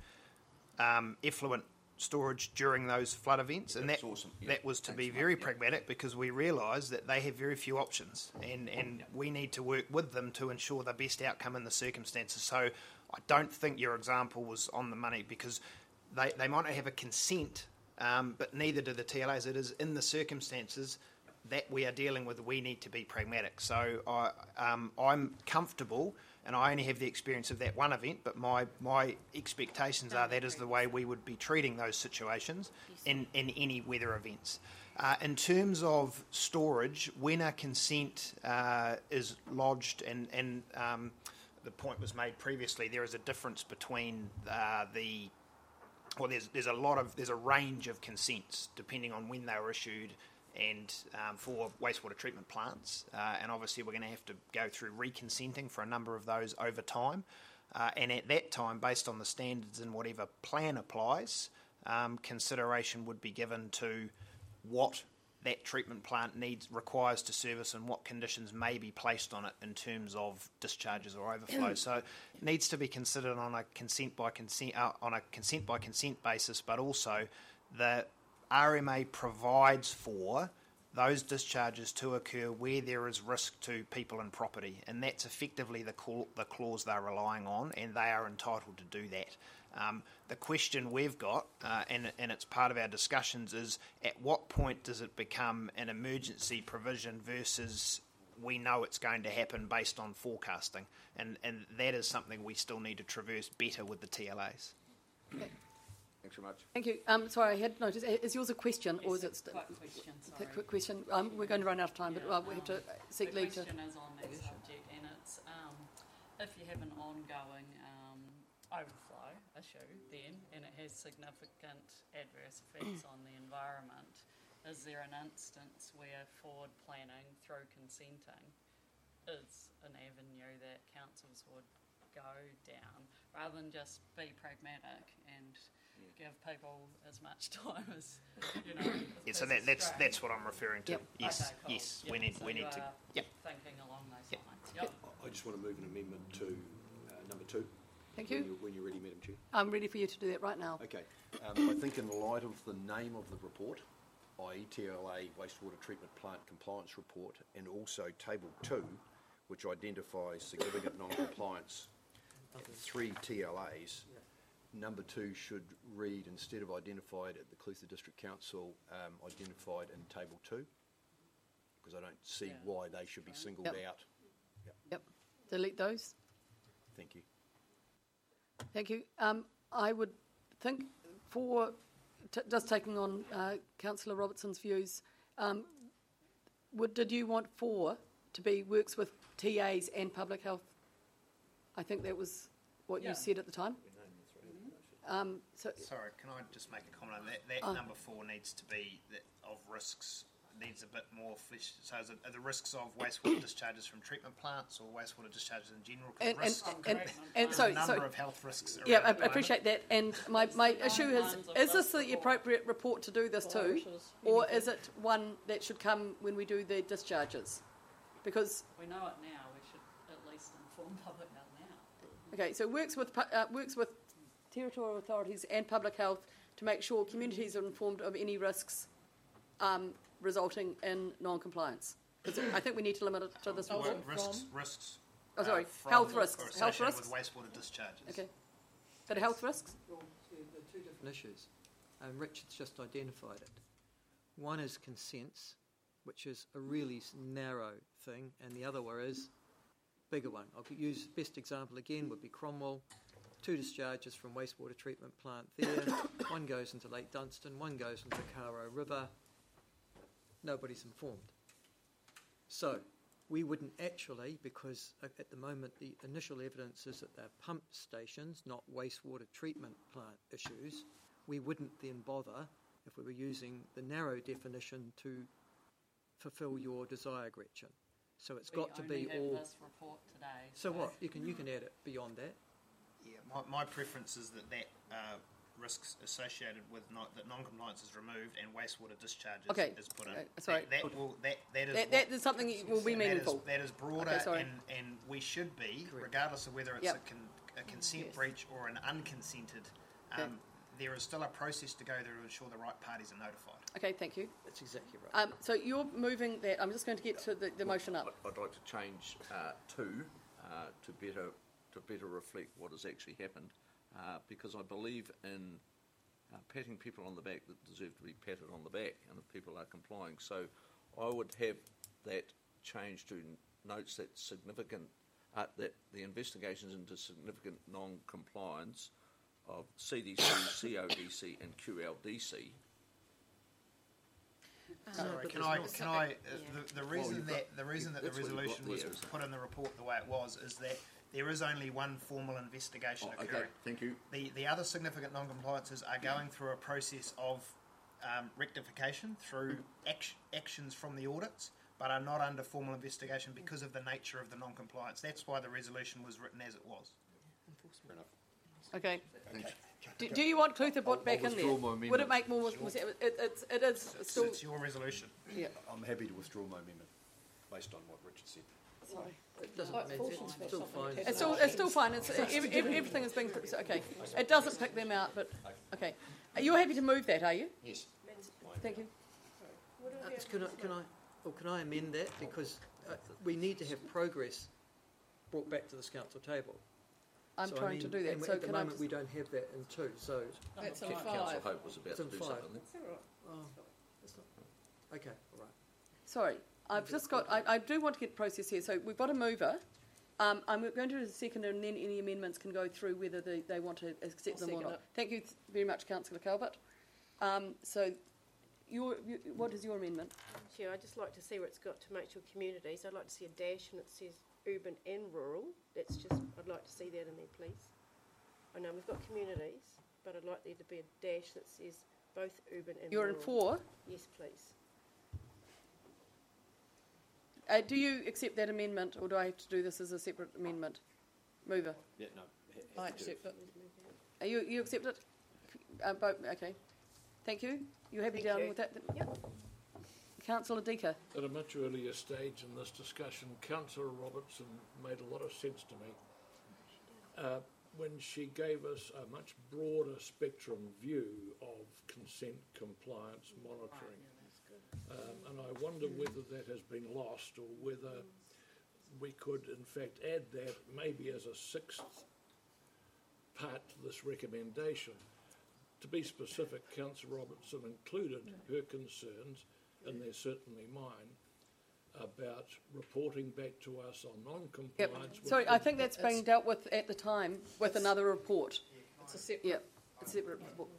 Speaker 12: um, effluent storage during those flood events, and
Speaker 13: That's
Speaker 12: that
Speaker 13: awesome. Yeah.
Speaker 12: that was to
Speaker 13: Thanks,
Speaker 12: be
Speaker 13: Mike.
Speaker 12: very
Speaker 13: Yeah.
Speaker 12: pragmatic because we realised that they have very few options, and and yeah. we need to work with them to ensure the best outcome in the circumstances. So I don't think your example was on the money because they they might not have a consent. Um, but neither do the T L As. It is in the circumstances that we are dealing with, we need to be pragmatic. So I, um, I'm comfortable, and I only have the experience of that one event, but my, my expectations are that is the way we would be treating those situations in, in any weather events. Uh, in terms of storage, when a consent uh, is lodged, and, and um, the point was made previously, there is a difference between uh, the Well, there's there's a lot of there's a range of consents depending on when they were issued, and um, for wastewater treatment plants, uh, and obviously we're going to have to go through reconsenting for a number of those over time, uh, and at that time, based on the standards and whatever plan applies, um, consideration would be given to what that treatment plant needs requires to service and what conditions may be placed on it in terms of discharges or overflow. So it needs to be considered on a consent by consent uh, on a consent by consent basis, but also the R M A provides for those discharges to occur where there is risk to people and property, and that's effectively the call, the clause they're relying on, and they are entitled to do that. Um, the question we've got, uh, and, and it's part of our discussions, is at what point does it become an emergency provision versus we know it's going to happen based on forecasting, and, and that is something we still need to traverse better with the T L As.
Speaker 3: Okay.
Speaker 13: Thanks very much.
Speaker 3: Thank you. Um, sorry, I had noticed. Is yours a question, or is it
Speaker 14: Quick question,
Speaker 3: a
Speaker 14: sorry.
Speaker 3: quick question? Um, we're going to run out of time, but uh, we have to seek
Speaker 14: The
Speaker 3: leave to.
Speaker 14: question is on that subject, and it's um, if you have an ongoing um, overflow issue then, and it has significant adverse effects on the environment, is there an instance where forward planning through consenting is an avenue that councils would go down, rather than just be pragmatic and give people as much time as, you know,
Speaker 12: Yeah,
Speaker 14: as
Speaker 12: so that, that's
Speaker 14: strain?
Speaker 12: that's what I'm referring to.
Speaker 14: Yep.
Speaker 12: Yes,
Speaker 14: Okay, cool.
Speaker 12: yes,
Speaker 14: Yep.
Speaker 12: we need
Speaker 14: So
Speaker 12: we
Speaker 14: you
Speaker 12: need to.
Speaker 14: are
Speaker 12: Yep.
Speaker 14: thinking along those
Speaker 12: Yep.
Speaker 14: lines. Yep.
Speaker 9: I just want to move an amendment to uh, number two.
Speaker 3: Thank
Speaker 9: When
Speaker 3: you.
Speaker 9: you're, when you're ready, Madam Chair.
Speaker 3: I'm ready for you to do that right now.
Speaker 9: Okay. Um, I think in light of the name of the report, that is T L A Wastewater Treatment Plant Compliance Report, and also Table two, which identifies significant non-compliance, three T L As, number two should read, instead of identified at the Clutha District Council, um, identified in Table two, because I don't see
Speaker 14: Yeah.
Speaker 9: why they should be singled
Speaker 3: Yep.
Speaker 9: out.
Speaker 3: Yep. Delete those.
Speaker 9: Thank you.
Speaker 3: Thank you. Um, I would think for t- just taking on uh, Councillor Robertson's views, um, would, did you want four to be works with T As and public health? I think that was what
Speaker 14: Yeah.
Speaker 3: you said at the time. Um, so
Speaker 12: Sorry, can I just make a comment on that? That
Speaker 3: Oh.
Speaker 12: number four needs to be that of risks. Needs a bit more flesh. So, is it, are the risks of wastewater discharges from treatment plants or wastewater discharges in general? 'Cause
Speaker 3: and, and,
Speaker 12: risks,
Speaker 3: and,
Speaker 12: could
Speaker 3: and,
Speaker 12: be-
Speaker 3: and
Speaker 12: there's
Speaker 3: so,
Speaker 12: a number
Speaker 3: so
Speaker 12: of health risks. Around
Speaker 3: yeah,
Speaker 12: at
Speaker 3: I
Speaker 12: the moment.
Speaker 3: appreciate that. And my, my issue is: is this the appropriate report to do this too, or is it one that should come when we do the discharges? Because
Speaker 14: We know it now, we should at least inform public health now.
Speaker 3: okay, so works with pu- uh, works with territorial authorities and public health to make sure communities are informed of any risks um, resulting in non-compliance. Because I think we need to limit it to this
Speaker 12: Well,
Speaker 3: report.
Speaker 12: risks, risks.
Speaker 3: Oh, sorry,
Speaker 12: uh, from
Speaker 3: health
Speaker 12: or
Speaker 3: risks. Health
Speaker 12: associated
Speaker 3: risks.
Speaker 12: with wastewater discharges.
Speaker 3: Okay, but health risks.
Speaker 4: Well, the, the two different issues, and Richard's just identified it. One is consents, which is a really s- narrow thing, and the other one is bigger one. I'll use best example again would be Cromwell. Two discharges from wastewater treatment plant there. One goes into Lake Dunstan, one goes into Caro River. Nobody's informed. So we wouldn't actually, because at at the moment the initial evidence is that they're pump stations, not wastewater treatment plant issues. We wouldn't then bother if we were using the narrow definition to fulfil your desire, Gretchen. So it's got to
Speaker 14: We
Speaker 4: be
Speaker 14: only have
Speaker 4: all.
Speaker 14: this report today.
Speaker 4: So what? You can you can add it beyond that.
Speaker 12: Yeah, my, my preference is that that uh, risks associated with not, that non-compliance is removed and wastewater discharges
Speaker 3: Okay.
Speaker 12: is put in.
Speaker 3: Uh, sorry.
Speaker 12: That, that will that that is
Speaker 3: That,
Speaker 12: what-
Speaker 3: that is something that will be
Speaker 12: that is-
Speaker 3: meaningful.
Speaker 12: That is, broader,
Speaker 3: Okay, sorry.
Speaker 12: and, and we should be, regardless of whether it's
Speaker 3: Yep.
Speaker 12: a, con, a consent
Speaker 3: Yes.
Speaker 12: breach or an unconsented. Um,
Speaker 3: Okay.
Speaker 12: There is still a process to go there to ensure the right parties are notified.
Speaker 3: Okay, thank you.
Speaker 4: That's exactly right.
Speaker 3: Um, so you're moving that. I'm just going to get to the, the motion up.
Speaker 13: I'd I'd like to change uh, two uh, to better to better reflect what has actually happened, uh, because I believe in uh, patting people on the back that deserve to be patted on the back, and if people are complying. So I would have that change to notes that significant uh, that the investigations into significant non-compliance of C D C, C O D C, and Q L D C.
Speaker 12: Sorry,
Speaker 4: but
Speaker 12: can
Speaker 4: there's
Speaker 12: I?
Speaker 4: not-
Speaker 12: Can I? Uh, the, the reason
Speaker 13: you've
Speaker 12: that
Speaker 13: got-
Speaker 12: the reason that the
Speaker 13: that's what you've got
Speaker 12: resolution was
Speaker 13: there, isn't it?
Speaker 12: put in the report the way it was is that there is only one formal investigation
Speaker 13: Oh, okay,
Speaker 12: occurring.
Speaker 13: thank you.
Speaker 12: The the other significant non-compliances are going through a process of um, rectification through act, actions from the audits, but are not under formal investigation because of the nature of the non-compliance. That's why the resolution was written as it was.
Speaker 3: Okay. Do, do you want Clutha brought back in there?
Speaker 9: withdraw my
Speaker 3: Would it
Speaker 9: amendment.
Speaker 3: make more? more sense? It, it's, it is
Speaker 12: It's,
Speaker 3: still.
Speaker 12: it's your resolution.
Speaker 3: Yeah.
Speaker 9: I'm happy to withdraw my amendment based on what Richard said.
Speaker 3: Sorry.
Speaker 4: It doesn't
Speaker 5: Like
Speaker 4: matter.
Speaker 5: Fulton's
Speaker 4: It's still fine.
Speaker 3: It's still, it's still fine. It's, every, every- everything is being okay. It doesn't pick them out, but okay. Are you happy to move that? Are you?
Speaker 9: Yes.
Speaker 3: Thank you.
Speaker 4: Uh, Can I, can I, or can I amend that? Because uh, we need to have progress brought back to this council table.
Speaker 3: I'm
Speaker 4: So, I
Speaker 3: trying to
Speaker 4: mean,
Speaker 3: do that.
Speaker 4: and
Speaker 3: So
Speaker 4: at the
Speaker 3: can I?
Speaker 4: moment
Speaker 3: Just,
Speaker 4: we don't have that in two, so,
Speaker 5: That's in
Speaker 13: Council
Speaker 5: five.
Speaker 13: Hope was about
Speaker 4: It's
Speaker 13: to
Speaker 4: in
Speaker 13: do
Speaker 4: five.
Speaker 13: something.
Speaker 5: That's all right.
Speaker 4: oh, it's not, okay, all right.
Speaker 3: sorry, I've just got. I, I do want to get process here. So we've got a mover. Um, I'm going to do a second, and then any amendments can go through whether they, they want to accept
Speaker 5: I'll
Speaker 3: them or
Speaker 5: second
Speaker 3: not.
Speaker 5: it.
Speaker 3: Thank you very much, Councillor Calvert. Um, so, your, you, what is your amendment?
Speaker 10: Chair, I'd just like to see where it's got to make sure communities. I'd like to see a dash and it says urban and rural. That's just, I'd like to see that in there, please. I know we've got communities, but I'd like there to be a dash that says both urban and
Speaker 3: You're
Speaker 10: rural.
Speaker 3: in four?
Speaker 10: Yes, please.
Speaker 3: Uh, do you accept that amendment, or do I have to do this as a separate amendment? Mover.
Speaker 9: Yeah, no.
Speaker 3: I accept it. Are you, you accept it? Uh, both, okay. Thank you. You happy
Speaker 10: Thank
Speaker 3: down
Speaker 10: you.
Speaker 3: with that? Yep. Councillor Deaker.
Speaker 17: At a much earlier stage in this discussion, Councillor Robertson made a lot of sense to me uh, when she gave us a much broader spectrum view of consent compliance monitoring. Um, and I wonder whether that has been lost, or whether we could in fact add that maybe as a sixth part to this recommendation. To be specific, Councillor Robertson included her concerns, and they're certainly mine, about reporting back to us on non-compliance.
Speaker 3: Yep.
Speaker 17: with
Speaker 3: Sorry,
Speaker 17: the-
Speaker 3: I think that's being dealt with at the time with another report.
Speaker 5: It's a separate.
Speaker 3: Yep. It's a separate report.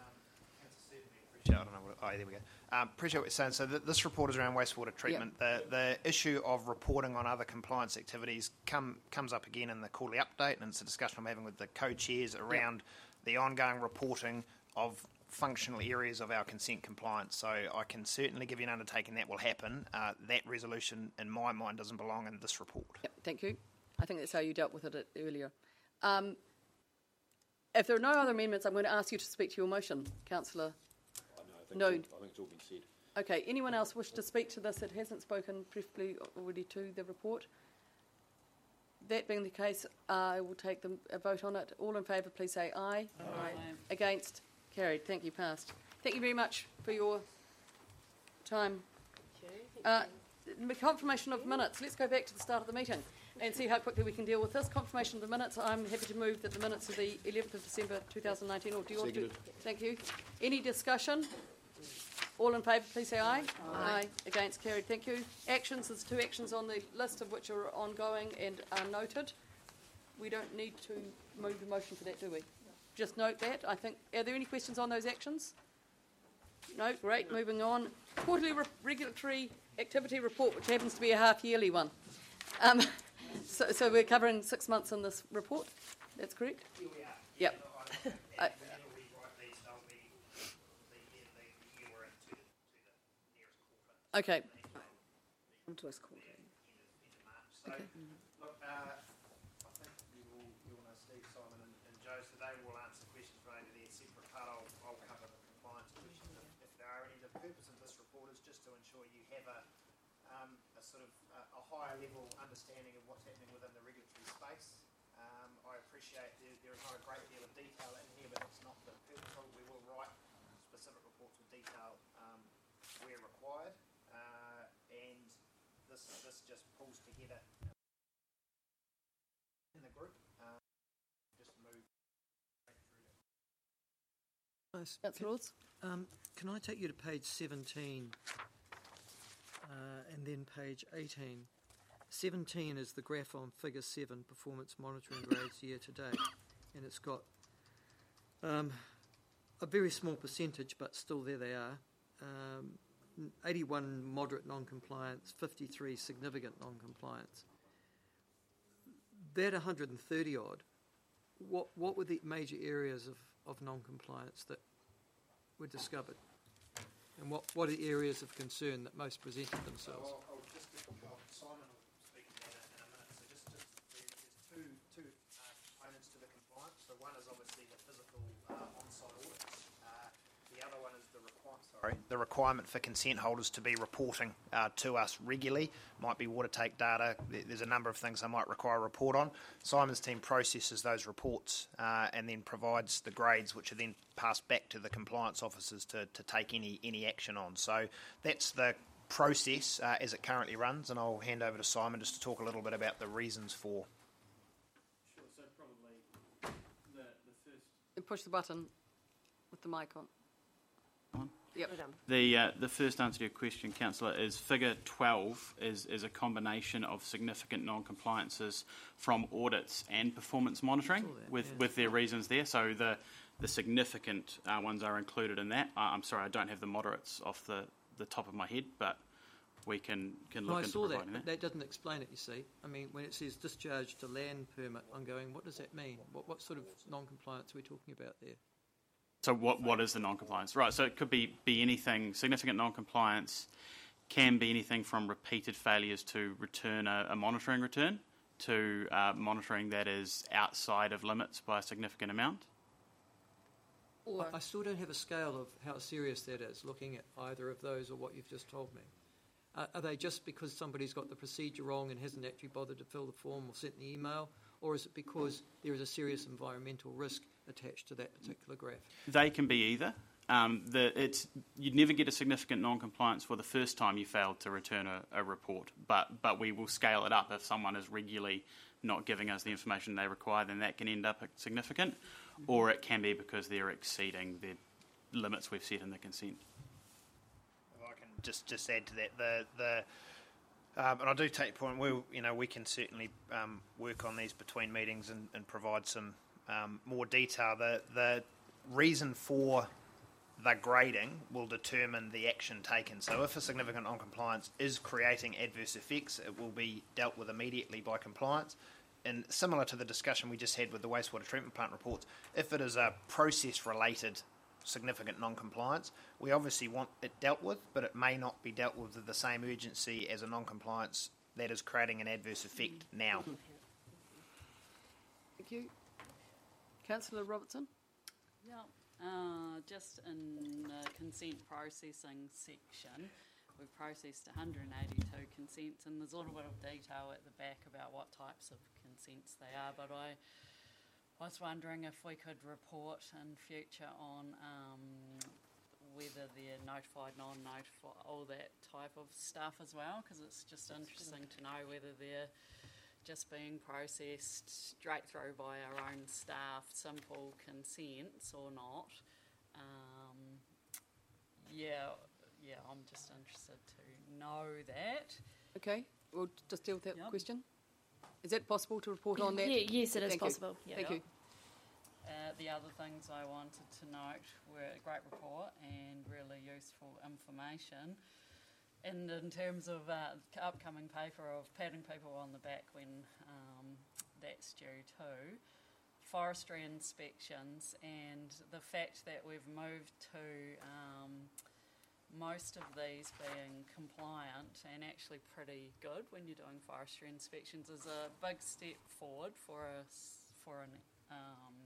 Speaker 12: I don't know what. Oh, there we go. Um, appreciate what you're saying. So th- this report is around wastewater treatment. The the issue of reporting on other compliance activities come comes up again in the quarterly update, and it's a discussion I'm having with the co-chairs around the ongoing reporting of functional areas of our consent compliance. So I can certainly give you an undertaking that will happen. Uh, that resolution, in my mind, doesn't belong in this report.
Speaker 3: Yep, thank you. I think that's how you dealt with it earlier. Um, if there are no other amendments, I'm going to ask you to speak to your motion, Councillor. No.
Speaker 9: I think it's all been said.
Speaker 3: Okay, anyone else wish to speak to this that hasn't spoken briefly already to the report? That being the case, I will take the, a vote on it. All in favour, please say aye. Aye. Aye. Against? Carried. Thank you. Passed. Thank you very much for your time. Uh, confirmation of minutes. Let's go back to the start of the meeting and see how quickly we can deal with this. Confirmation of the minutes. I'm happy to move that the minutes of the eleventh of December two thousand nineteen, or do you want to? Thank you. Any discussion? All in favour, please say aye. Aye. Aye. Against? Carried. Thank you. Actions. There's two actions on the list, of which are ongoing and are noted. We don't need to move the motion for that, do we? Just note that. I think. Are there any questions on those actions? No. Great. Moving on. Quarterly re- regulatory activity report, which happens to be a half-yearly one. Um, so, so we're covering six months in this report. That's correct.
Speaker 12: Here we are.
Speaker 3: Yep. uh, Okay.
Speaker 15: Come to us quarterly.
Speaker 12: So, look, uh, I think you will, you will know Steve, Simon, and, and Joe, so they will answer questions related to their separate part. I'll, I'll cover the compliance questions if, if there are any. The purpose of this report is just to ensure you have a, um, a sort of uh, a higher level understanding of what's happening within the regulatory space. Um, I appreciate there, there is not a great deal of detail in here, but it's not the purpose of it. We will write specific reports with detail um, where required. Uh, and this this just pulls together in the group. Um, just move straight through it.
Speaker 4: Nice.
Speaker 3: That's rules.
Speaker 4: Um, can I take you to page seventeen uh, and then page eighteen? seventeen is the graph on figure seven, performance monitoring grades year to date, and it's got um, a very small percentage, but still there they are. Um, eighty-one moderate non-compliance, fifty-three significant non-compliance. That one hundred thirty odd, what what were the major areas of, of non-compliance that were discovered? And what, what are areas of concern that most presented themselves?
Speaker 12: So I'll, I'll just, I'll, Simon will speak to that in a minute. So just, just there's two, two uh, components to the compliance. So one is obviously the physical uh, on-site audits. Uh, the other one is the requirement. Sorry, the requirement for consent holders to be reporting uh, to us regularly. Might be water take data. There's a number of things they might require a report on. Simon's team processes those reports uh, and then provides the grades, which are then passed back to the compliance officers to, to take any any action on. So that's the process uh, as it currently runs, and I'll hand over to Simon just to talk a little bit about the reasons for.
Speaker 18: Sure. So probably the the first.
Speaker 3: And push the button with the mic on.
Speaker 18: On.
Speaker 3: Yep.
Speaker 18: The uh, the first answer to your question, Councillor, is figure twelve is, is a combination of significant non-compliances from audits and performance monitoring that, with, yeah. with their reasons there. So the the significant uh, ones are included in that. Uh, I'm sorry, I don't have the moderates off the, the top of my head, but we can, can
Speaker 4: No,
Speaker 18: look
Speaker 4: I
Speaker 18: into
Speaker 4: saw that,
Speaker 18: providing
Speaker 4: but
Speaker 18: that.
Speaker 4: that doesn't explain it, you see. I mean, when it says discharge to land permit, I'm going, what does that mean? What, what sort of non-compliance are we talking about there?
Speaker 18: So what what is the non-compliance? Right, so it could be, be anything, significant non-compliance can be anything from repeated failures to return a, a monitoring return to uh, monitoring that is outside of limits by a significant amount.
Speaker 4: I, I still don't have a scale of how serious that is, looking at either of those or what you've just told me. Uh, are they just because somebody's got the procedure wrong and hasn't actually bothered to fill the form or sent the email, or is it because there is a serious environmental risk attached to that particular graph?
Speaker 18: They can be either. Um, the, it's, you'd never get a significant non-compliance for the first time you failed to return a, a report, but, but we will scale it up. If someone is regularly not giving us the information they require, then that can end up significant, or it can be because they're exceeding the limits we've set in the consent.
Speaker 12: If I can just, just add to that, the the um, and I do take your point. We you know we can certainly um, work on these between meetings and, and provide some um, more detail. The the reason for the grading will determine the action taken. So if a significant non-compliance is creating adverse effects, it will be dealt with immediately by compliance. And similar to the discussion we just had with the wastewater treatment plant reports, if it is a process-related significant non-compliance, we obviously want it dealt with, but it may not be dealt with with the same urgency as a non-compliance that is creating an adverse effect now.
Speaker 3: Thank you. Councillor Robertson?
Speaker 14: Yeah, uh, just in the consent processing section, we've processed one hundred eighty-two consents, and there's a little bit of detail at the back about what types of consents they are, but I was wondering if we could report in future on um, whether they're notified, non-notified, all that type of stuff as well, because it's just interesting to know whether they're just being processed straight through by our own staff, simple consents or not. Um, yeah, yeah, I'm just interested to know that.
Speaker 3: Okay, we'll just deal with that
Speaker 14: Yep.
Speaker 3: question. Is it possible to report on that?
Speaker 19: Yeah, yes, it is
Speaker 3: Thank you.
Speaker 19: possible. Yeah.
Speaker 3: Thank you.
Speaker 14: Uh, the other things I wanted to note were a great report and really useful information. And in terms of uh, upcoming paper of patting people on the back when um, that's due too, forestry inspections, and the fact that we've moved to um, most of these being compliant and actually pretty good when you're doing forestry inspections is a big step forward for a, for an, um,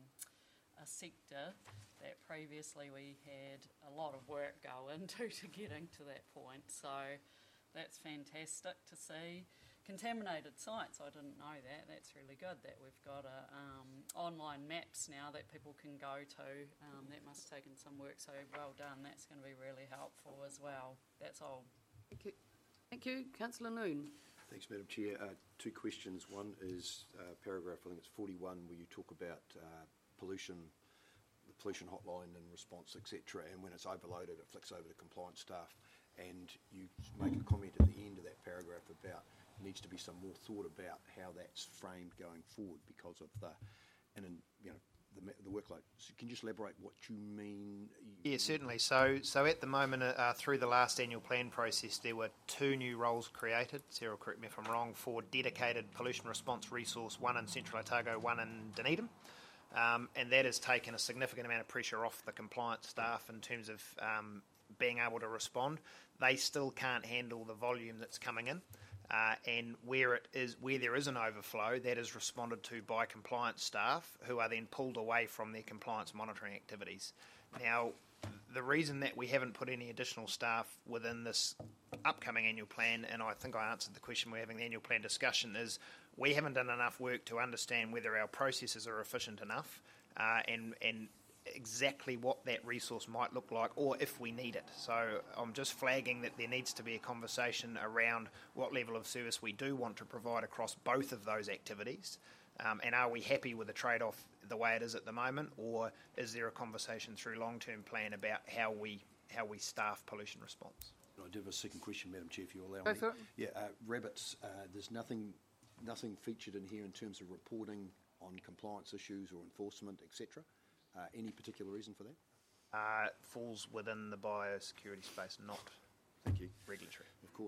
Speaker 14: a sector that previously we had a lot of work go into to getting to that point. So that's fantastic to see. Contaminated sites, I didn't know that. That's really good that we've got a, um, online maps now that people can go to. Um, that must have taken some work, so well done. That's going to be really helpful as well. That's all.
Speaker 3: Thank you. Thank you. Councillor Noon.
Speaker 9: Thanks, Madam Chair. Uh, two questions. One is uh, paragraph, I think it's forty-one, where you talk about uh, pollution, the pollution hotline and response, et cetera, and when it's overloaded, it flicks over to compliance staff. And you make a comment at the end of that paragraph about needs to be some more thought about how that's framed going forward because of the, and in, you know, the, the workload. So can you just elaborate what you mean?
Speaker 12: Yeah, certainly. So, so at the moment, uh, through the last annual plan process, there were two new roles created. Sarah, correct me if I'm wrong, for dedicated pollution response resource, one in Central Otago, one in Dunedin. Um, and that has taken a significant amount of pressure off the compliance staff in terms of um, being able to respond. They still can't handle the volume that's coming in. Uh, and where it is, where there is an overflow, that is responded to by compliance staff, who are then pulled away from their compliance monitoring activities. Now, the reason that we haven't put any additional staff within this upcoming annual plan, and I think I answered the question we're having the annual plan discussion, is we haven't done enough work to understand whether our processes are efficient enough, uh, and and exactly what that resource might look like, or if we need it. So I'm just flagging that there needs to be a conversation around what level of service we do want to provide across both of those activities, um, and are we happy with the trade-off the way it is at the moment, or is there a conversation through long-term plan about how we how we staff pollution response?
Speaker 9: I do have a second question, Madam Chair, if you allow
Speaker 3: Go
Speaker 9: me.
Speaker 3: for it.
Speaker 9: Yeah, uh, rabbits. Uh, there's nothing nothing featured in here in terms of reporting on compliance issues or enforcement, et cetera. Uh, any particular reason for that?
Speaker 12: Uh, falls within the biosecurity space, not
Speaker 9: Thank you.
Speaker 12: regulatory.
Speaker 9: Of course.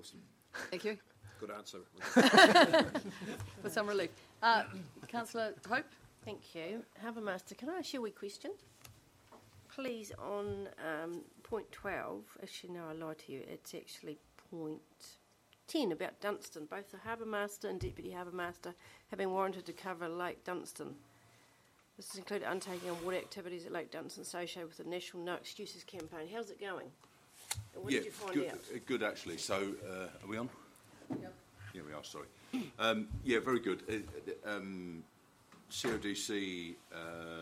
Speaker 3: Thank you.
Speaker 9: Good answer.
Speaker 3: For some relief. Uh, Councillor Hope?
Speaker 10: Thank you. Harbour Master, can I ask you a wee question? Please, on um, point twelve, actually, no, I lied to you, it's actually point ten about Dunstan. Both the Harbour Master and Deputy Harbour Master have been warranted to cover Lake Dunstan. This has included undertaking on water activities at Lake Dunstan associated with the National No Excuses campaign. How's it going? And what
Speaker 19: yeah,
Speaker 10: did you find
Speaker 19: good,
Speaker 10: out?
Speaker 19: uh, good actually. So, uh, are we on?
Speaker 3: Yep.
Speaker 19: Yeah, we are, sorry. Um, yeah, very good. Uh, um, C O D C uh,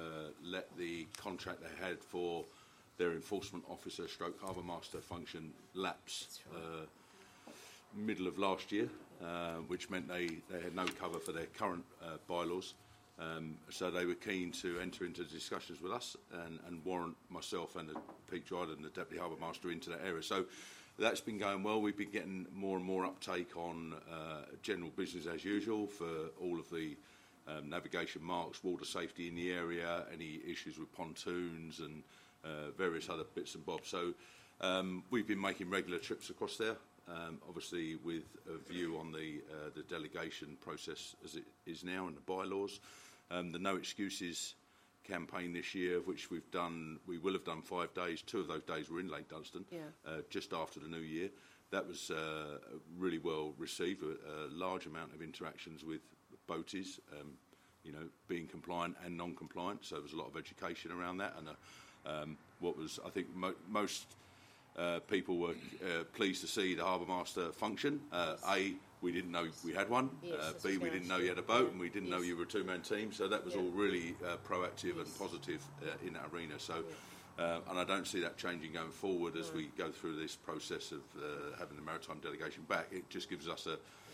Speaker 19: let the contract they had for their enforcement officer stroke harbour master function lapse right. uh, middle of last year, uh, which meant they, they had no cover for their current uh, bylaws. Um, so they were keen to enter into discussions with us and, and warrant myself and the Pete Dryden, the Deputy Harbour Master, into that area. So that's been going well. We've been getting more and more uptake on uh, general business as usual for all of the um, navigation marks, water safety in the area, any issues with pontoons and uh, various other bits and bobs. So um, we've been making regular trips across there, um, obviously with a view on the, uh, the delegation process as it is now and the bylaws. Um, the No Excuses campaign this year, of which we've done, we will have done five days. Two of those days were in Lake Dunstan,
Speaker 10: yeah.
Speaker 19: uh, just after the New Year. That was uh, really well received. A, a large amount of interactions with boaties, um, you know, being compliant and non-compliant. So there was a lot of education around that. And uh, um, what was, I think, mo- most uh, people were uh, pleased to see the Harbour Master function. Uh, a We didn't know we had one.
Speaker 10: Yes,
Speaker 19: uh, B, we didn't know you had a boat, and we didn't yes. know you were a two-man team. So that was yeah. all really uh, proactive yes. and positive uh, in that arena. So, yeah. uh, and I don't see that changing going forward as no. we go through this process of uh, having the maritime delegation back. It just gives us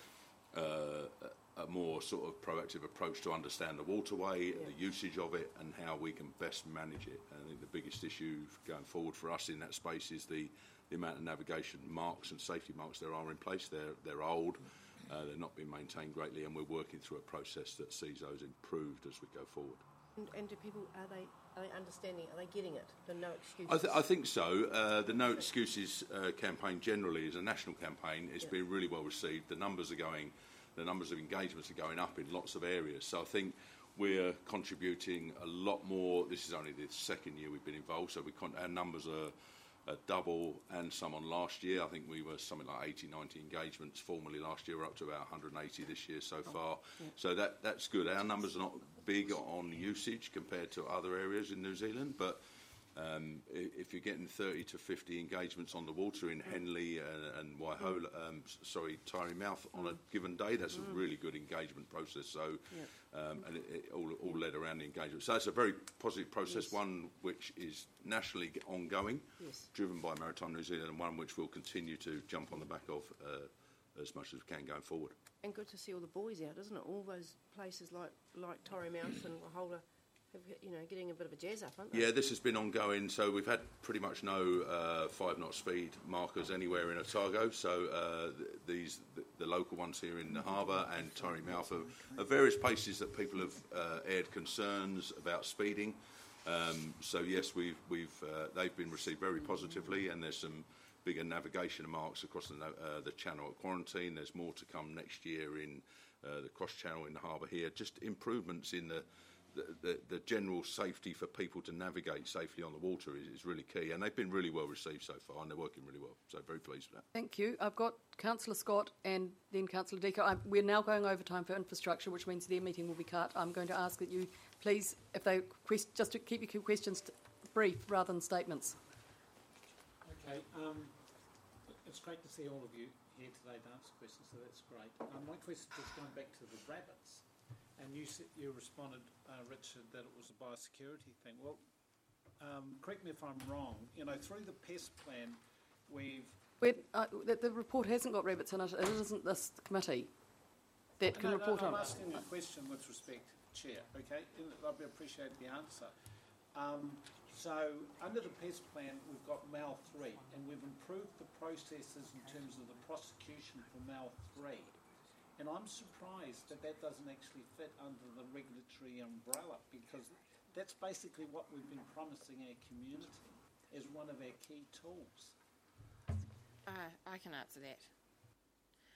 Speaker 19: a, uh, a more sort of proactive approach to understand the waterway, yeah. the usage of it, and how we can best manage it. And I think the biggest issue going forward for us in that space is the the amount of navigation marks and safety marks there are in place. They're, they're old, uh, they're not being maintained greatly, and we're working through a process that sees those improved as we go forward.
Speaker 10: And, and do people, are they, are they understanding, are they getting it, the No Excuses?
Speaker 19: I, th- I think so. Uh, the No Excuses uh, campaign generally is a national campaign. It's yeah. been really well received. The numbers are going, the numbers of engagements are going up in lots of areas. So I think we're contributing a lot more. This is only the second year we've been involved, so we con- our numbers are a double and some on last year. I think we were something like eighty, ninety engagements formally last year. We're up to about one hundred eighty this year so far. Yeah. So that that's good. Our numbers are not big on usage compared to other areas in New Zealand, but um, if you're getting thirty to fifty engagements on the water in Henley and, and Waihola, um, sorry, Tyree Mouth on a given day, that's a really good engagement process. So, yeah. um, and it, it all, all led around the engagement. So it's a very positive process, yes. one which is nationally ongoing, yes. driven by Maritime New Zealand, and one which we'll continue to jump on the back of uh, as much as we can going forward.
Speaker 10: And good to see all the boys out, isn't it? All those places like like Torrey Mouth and Waihola, you know, getting a bit of a jazz up, aren't they?
Speaker 19: Yeah, this has been ongoing. So we've had pretty much no uh, five knot speed markers anywhere in Otago. So uh, th- these the, the local ones here in the harbour and Torrey Mouth are, are various places that people have uh, aired concerns about speeding. Um, so yes, we've we've uh, they've been received very positively, and there's some bigger navigation marks across the, uh, the channel at Quarantine. There's more to come next year in uh, the cross channel in the harbour here. Just improvements in the The, the, the general safety for people to navigate safely on the water is, is really key, and they've been really well received so far, and they're working really well, so very pleased with that.
Speaker 3: Thank you. I've got Councillor Scott and then Councillor Deco. I'm, we're now going over time for infrastructure, which means their meeting will be cut. I'm going to ask that you please, if they quest, just to keep your questions brief rather than statements.
Speaker 7: Okay, um, it's great to see all of you here today to answer questions, so that's great. Um, my question is going back to the rabbits. And you you responded, uh, Richard, that it was a biosecurity thing. Well, um, correct me if I'm wrong. You know, through the pest plan, we've
Speaker 3: We're, uh, the, the report hasn't got rabbits in it. It isn't this committee that can
Speaker 7: no,
Speaker 3: report
Speaker 7: no,
Speaker 3: on
Speaker 7: I'm
Speaker 3: it.
Speaker 7: I'm asking a question with respect, Chair. Okay, I'd appreciate the answer. Um, so under the pest plan, we've got M A L three, and we've improved the processes in terms of the prosecution for M A L three. And I'm surprised that that doesn't actually fit under the regulatory umbrella, because that's basically what we've been promising our community as one of our key tools.
Speaker 11: Uh, I can answer that.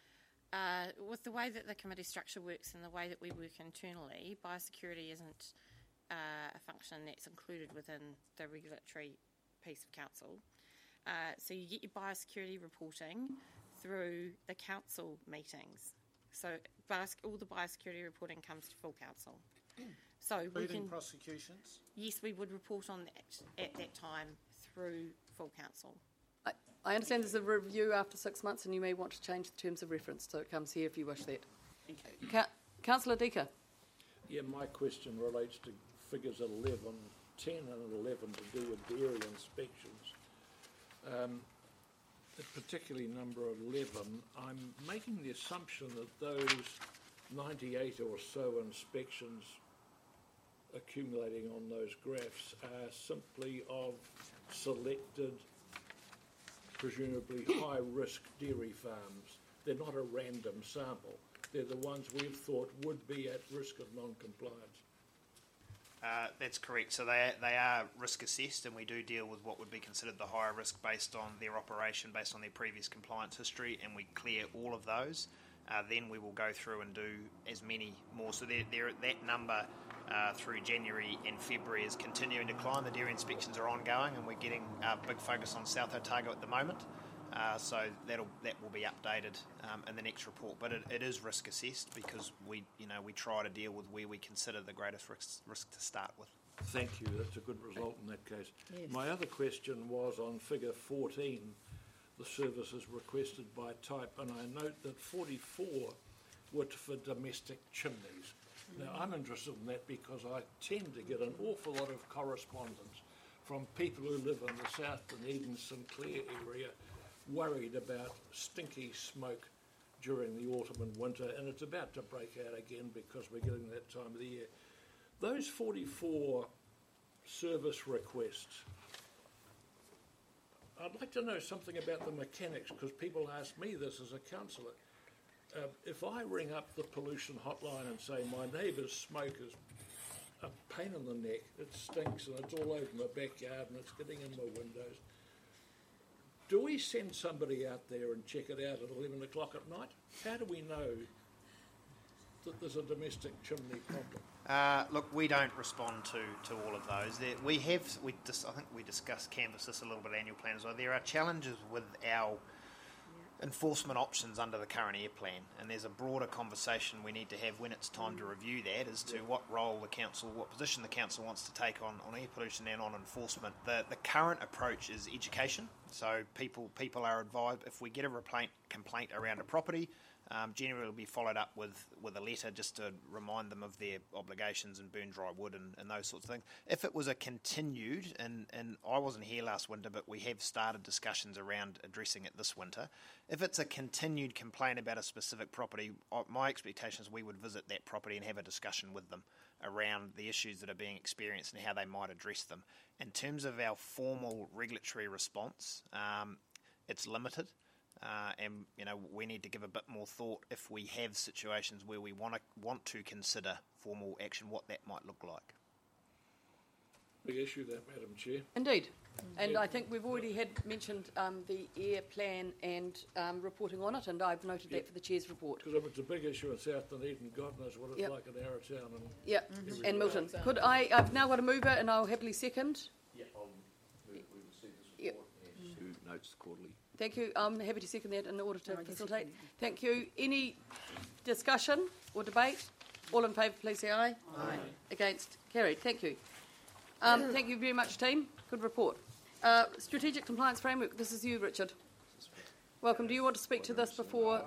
Speaker 11: uh, with the way that the committee structure works and the way that we work internally, biosecurity isn't uh, a function that's included within the regulatory piece of council. Uh, so you get your biosecurity reporting through the council meetings. So bios- all the biosecurity reporting comes to full council. So we
Speaker 7: Including
Speaker 11: can,
Speaker 7: prosecutions?
Speaker 11: yes, we would report on that at that time through full council.
Speaker 3: I, I understand there's a review after six months and you may want to change the terms of reference, so it comes here if you wish that.
Speaker 11: Thank you.
Speaker 3: Ca- Councillor Deaker.
Speaker 17: Yeah, my question relates to figures eleven, ten and eleven to do with dairy inspections. Um, particularly number eleven, I'm making the assumption that those ninety-eight or so inspections accumulating on those graphs are simply of selected, presumably high-risk dairy farms. They're not a random sample. They're the ones we've thought would be at risk of non-compliance.
Speaker 12: Uh, that's correct. So they they are risk assessed, and we do deal with what would be considered the higher risk based on their operation, based on their previous compliance history, and we clear all of those. Uh, then we will go through and do as many more. So they're, they're, that number uh, through January and February is continuing to climb. The dairy inspections are ongoing, and we're getting a big focus on South Otago at the moment. Uh, so that'll that will be updated um, in the next report. But it, it is risk assessed because we you know we try to deal with where we consider the greatest risk, risk to start with.
Speaker 17: Thank you. That's a good result in that case.
Speaker 12: Yes.
Speaker 17: My other question was on figure fourteen, the services requested by type, and I note that forty-four were for domestic chimneys. Now, I'm interested in that because I tend to get an awful lot of correspondence from people who live in the South Dunedin, Sinclair area, worried about stinky smoke during the autumn and winter, and it's about to break out again because we're getting that time of the year. Those forty-four service requests, I'd like to know something about the mechanics, because people ask me this as a councillor. Uh, if I ring up the pollution hotline and say my neighbour's smoke is a pain in the neck, it stinks and it's all over my backyard and it's getting in my windows, do we send somebody out there and check it out at eleven o'clock at night? How do we know that there's a domestic chimney problem?
Speaker 12: Uh, look, we don't respond to, to all of those. There, we have, we dis, I think we discussed canvass this a little bit at annual plan as well. There are challenges with our enforcement options under the current air plan, and there's a broader conversation we need to have when it's time to review that as to what role the council, what position the council wants to take on, on air pollution and on enforcement. The the current approach is education, so people people are advised if we get a complaint, complaint around a property, um, generally it'll be followed up with, with a letter just to remind them of their obligations and burn dry wood and, and those sorts of things. If it was a continued, and, and I wasn't here last winter, but we have started discussions around addressing it this winter. If it's a continued complaint about a specific property, my expectation is we would visit that property and have a discussion with them around the issues that are being experienced and how they might address them. In terms of our formal regulatory response, um, it's limited. Uh, and you know we need to give a bit more thought if we have situations where we want to want to consider formal action, what that might look like.
Speaker 17: Big issue that, Madam Chair.
Speaker 3: Indeed. And
Speaker 17: Yeah.
Speaker 3: I think we've already had mentioned um, the air plan and um, reporting on it, and I've noted that for the Chair's report.
Speaker 17: Because if it's a big issue in South Dunedin, God knows what it's
Speaker 3: Yep.
Speaker 17: like in Arrowtown. And
Speaker 3: Yeah,
Speaker 17: everywhere.
Speaker 3: and Milton. Could I? I've now got a mover, and I'll happily second.
Speaker 19: Yeah, I'll move, we will see this
Speaker 3: Yep.
Speaker 19: report. Who notes quarterly.
Speaker 3: Thank you. I'm happy to second that in order to
Speaker 15: No, I
Speaker 3: facilitate.
Speaker 15: disagree.
Speaker 3: Thank you. Any discussion or debate? All in favour, please say aye. Aye. Against? Carried. Thank you. Um, thank you very much, team. Good report. Uh, Strategic Compliance Framework. This is you, Richard. Welcome. Do you want to speak to this before?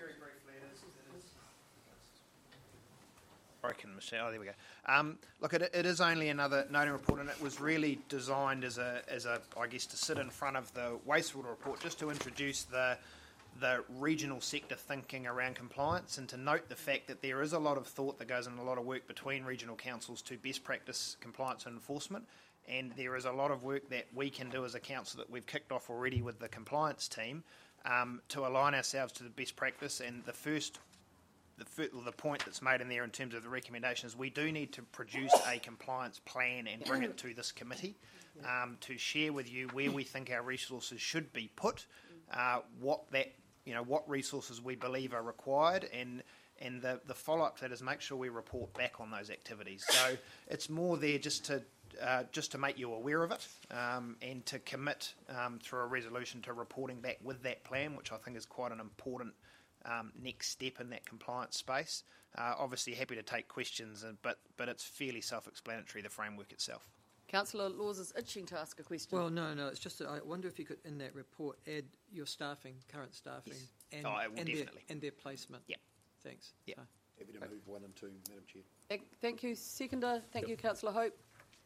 Speaker 12: I reckon, Michelle. Oh, there we go. Um, look, it, it is only another noting report, and it was really designed as a, as a, I guess, to sit in front of the wastewater report, just to introduce the the regional sector thinking around compliance, and to note the fact that there is a lot of thought that goes in, a lot of work between regional councils to best practice compliance and enforcement, and there is a lot of work that we can do as a council that we've kicked off already with the compliance team um, to align ourselves to the best practice. And the first The, the point that's made in there in terms of the recommendations, we do need to produce a compliance plan and bring it to this committee um, to share with you where we think our resources should be put, uh, what that you know, what resources we believe are required, and and the, the follow-up to that is make sure we report back on those activities. So it's more there just to uh, just to make you aware of it, um, and to commit um, through a resolution to reporting back with that plan, which I think is quite an important um, next step in that compliance space. Uh, obviously happy to take questions, but but it's fairly self-explanatory, the framework itself.
Speaker 3: Councillor Laws is itching to ask a question.
Speaker 4: Well, no, no, it's just that I wonder if you could, in that report, add your staffing, current staffing,
Speaker 12: Yes.
Speaker 4: and,
Speaker 12: Oh, I will
Speaker 4: and, their,
Speaker 12: definitely.
Speaker 4: and their placement.
Speaker 12: Yeah.
Speaker 4: Thanks.
Speaker 12: Yeah.
Speaker 4: Uh,
Speaker 9: Happy to move one and two, Madam Chair.
Speaker 3: Thank- Thank you, Seconder. Thank you, Councillor Hope.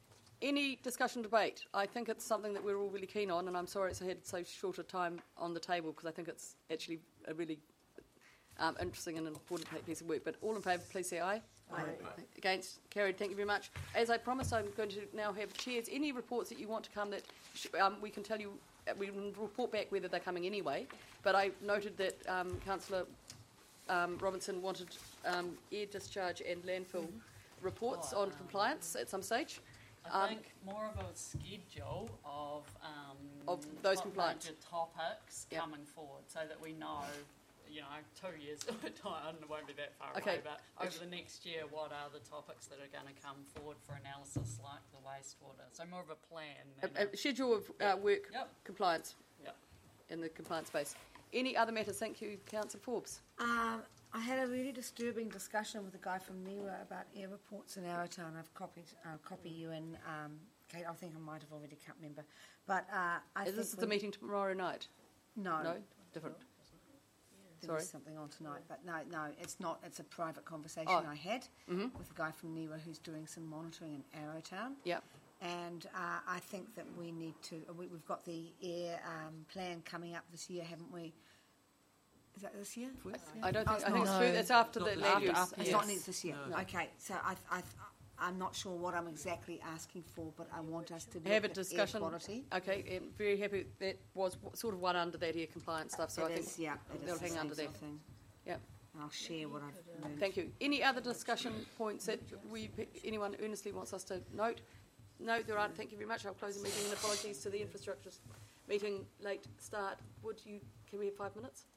Speaker 3: Any discussion, debate? I think it's something that we're all really keen on, and I'm sorry it's had so short a time on the table, because I think it's actually a really um, interesting and important piece of work. But all in favour, please say aye.
Speaker 15: Aye.
Speaker 3: Against? Carried. Thank you very much. As I promised, I'm going to now have chairs. Any reports that you want to come that sh- um, we can tell you, uh, we can report back whether they're coming anyway. But I noted that um, Councillor um, Robinson wanted um, air discharge and landfill
Speaker 14: Mm-hmm.
Speaker 3: reports
Speaker 14: Oh,
Speaker 3: on
Speaker 14: um,
Speaker 3: compliance at some stage.
Speaker 14: I
Speaker 3: Um,
Speaker 14: think more of a schedule of um,
Speaker 3: Of those
Speaker 14: top
Speaker 3: compliance.
Speaker 14: major topics
Speaker 3: Yep.
Speaker 14: coming forward, so that we know, you know, two years time, it won't be that far
Speaker 3: Okay.
Speaker 14: away, but over the next year, what are the topics that are going to come forward for analysis, like the wastewater? So more of a plan.
Speaker 3: A,
Speaker 14: than
Speaker 3: a schedule of uh, work
Speaker 14: Yep.
Speaker 3: compliance
Speaker 14: Yep.
Speaker 3: in the compliance space. Any other matters? Thank you, Councillor Forbes.
Speaker 15: Um, I had a really disturbing discussion with a guy from NIWA about air reports in Arrowtown. I've copied, I'll copy you in, um, Kate. I think I might have already, can't remember. But uh, I
Speaker 3: Is
Speaker 15: think
Speaker 3: this
Speaker 15: we-
Speaker 3: the meeting tomorrow night?
Speaker 15: No.
Speaker 3: No? Different.
Speaker 15: There
Speaker 3: Sorry.
Speaker 15: was something on tonight, but no, no, it's not. It's a private conversation
Speaker 3: Oh.
Speaker 15: I had
Speaker 3: Mhm.
Speaker 15: with a guy from NIWA who's doing some monitoring in Arrowtown.
Speaker 3: Yep.
Speaker 15: And uh, I think that we need to. We, we've got the air um, plan coming up this year, haven't we? Is that this year?
Speaker 3: I don't
Speaker 15: Oh,
Speaker 3: think. I think
Speaker 15: not.
Speaker 3: it's, through, it's after the
Speaker 15: After-
Speaker 3: land use.
Speaker 15: after- It's
Speaker 3: yes.
Speaker 15: not next this year.
Speaker 3: No.
Speaker 15: Okay, so I, I, I'm not sure what I'm exactly asking for, but I want us to
Speaker 3: Have
Speaker 15: look
Speaker 3: a
Speaker 15: at air
Speaker 3: discussion.
Speaker 15: quality.
Speaker 3: Okay, I'm very happy. That was w- sort of one under that air compliance stuff, so
Speaker 15: It
Speaker 3: I think
Speaker 15: is, yeah, it
Speaker 3: they'll
Speaker 15: is the
Speaker 3: hang under
Speaker 15: same
Speaker 3: that.
Speaker 15: sort of thing.
Speaker 3: Yep.
Speaker 15: And I'll share what I've learned.
Speaker 3: Thank you. Any other discussion points that we, anyone earnestly wants us to note? No, there aren't. Thank you very much. I'll close the meeting, and apologies to the infrastructure meeting late start. Would you? Can we have five minutes?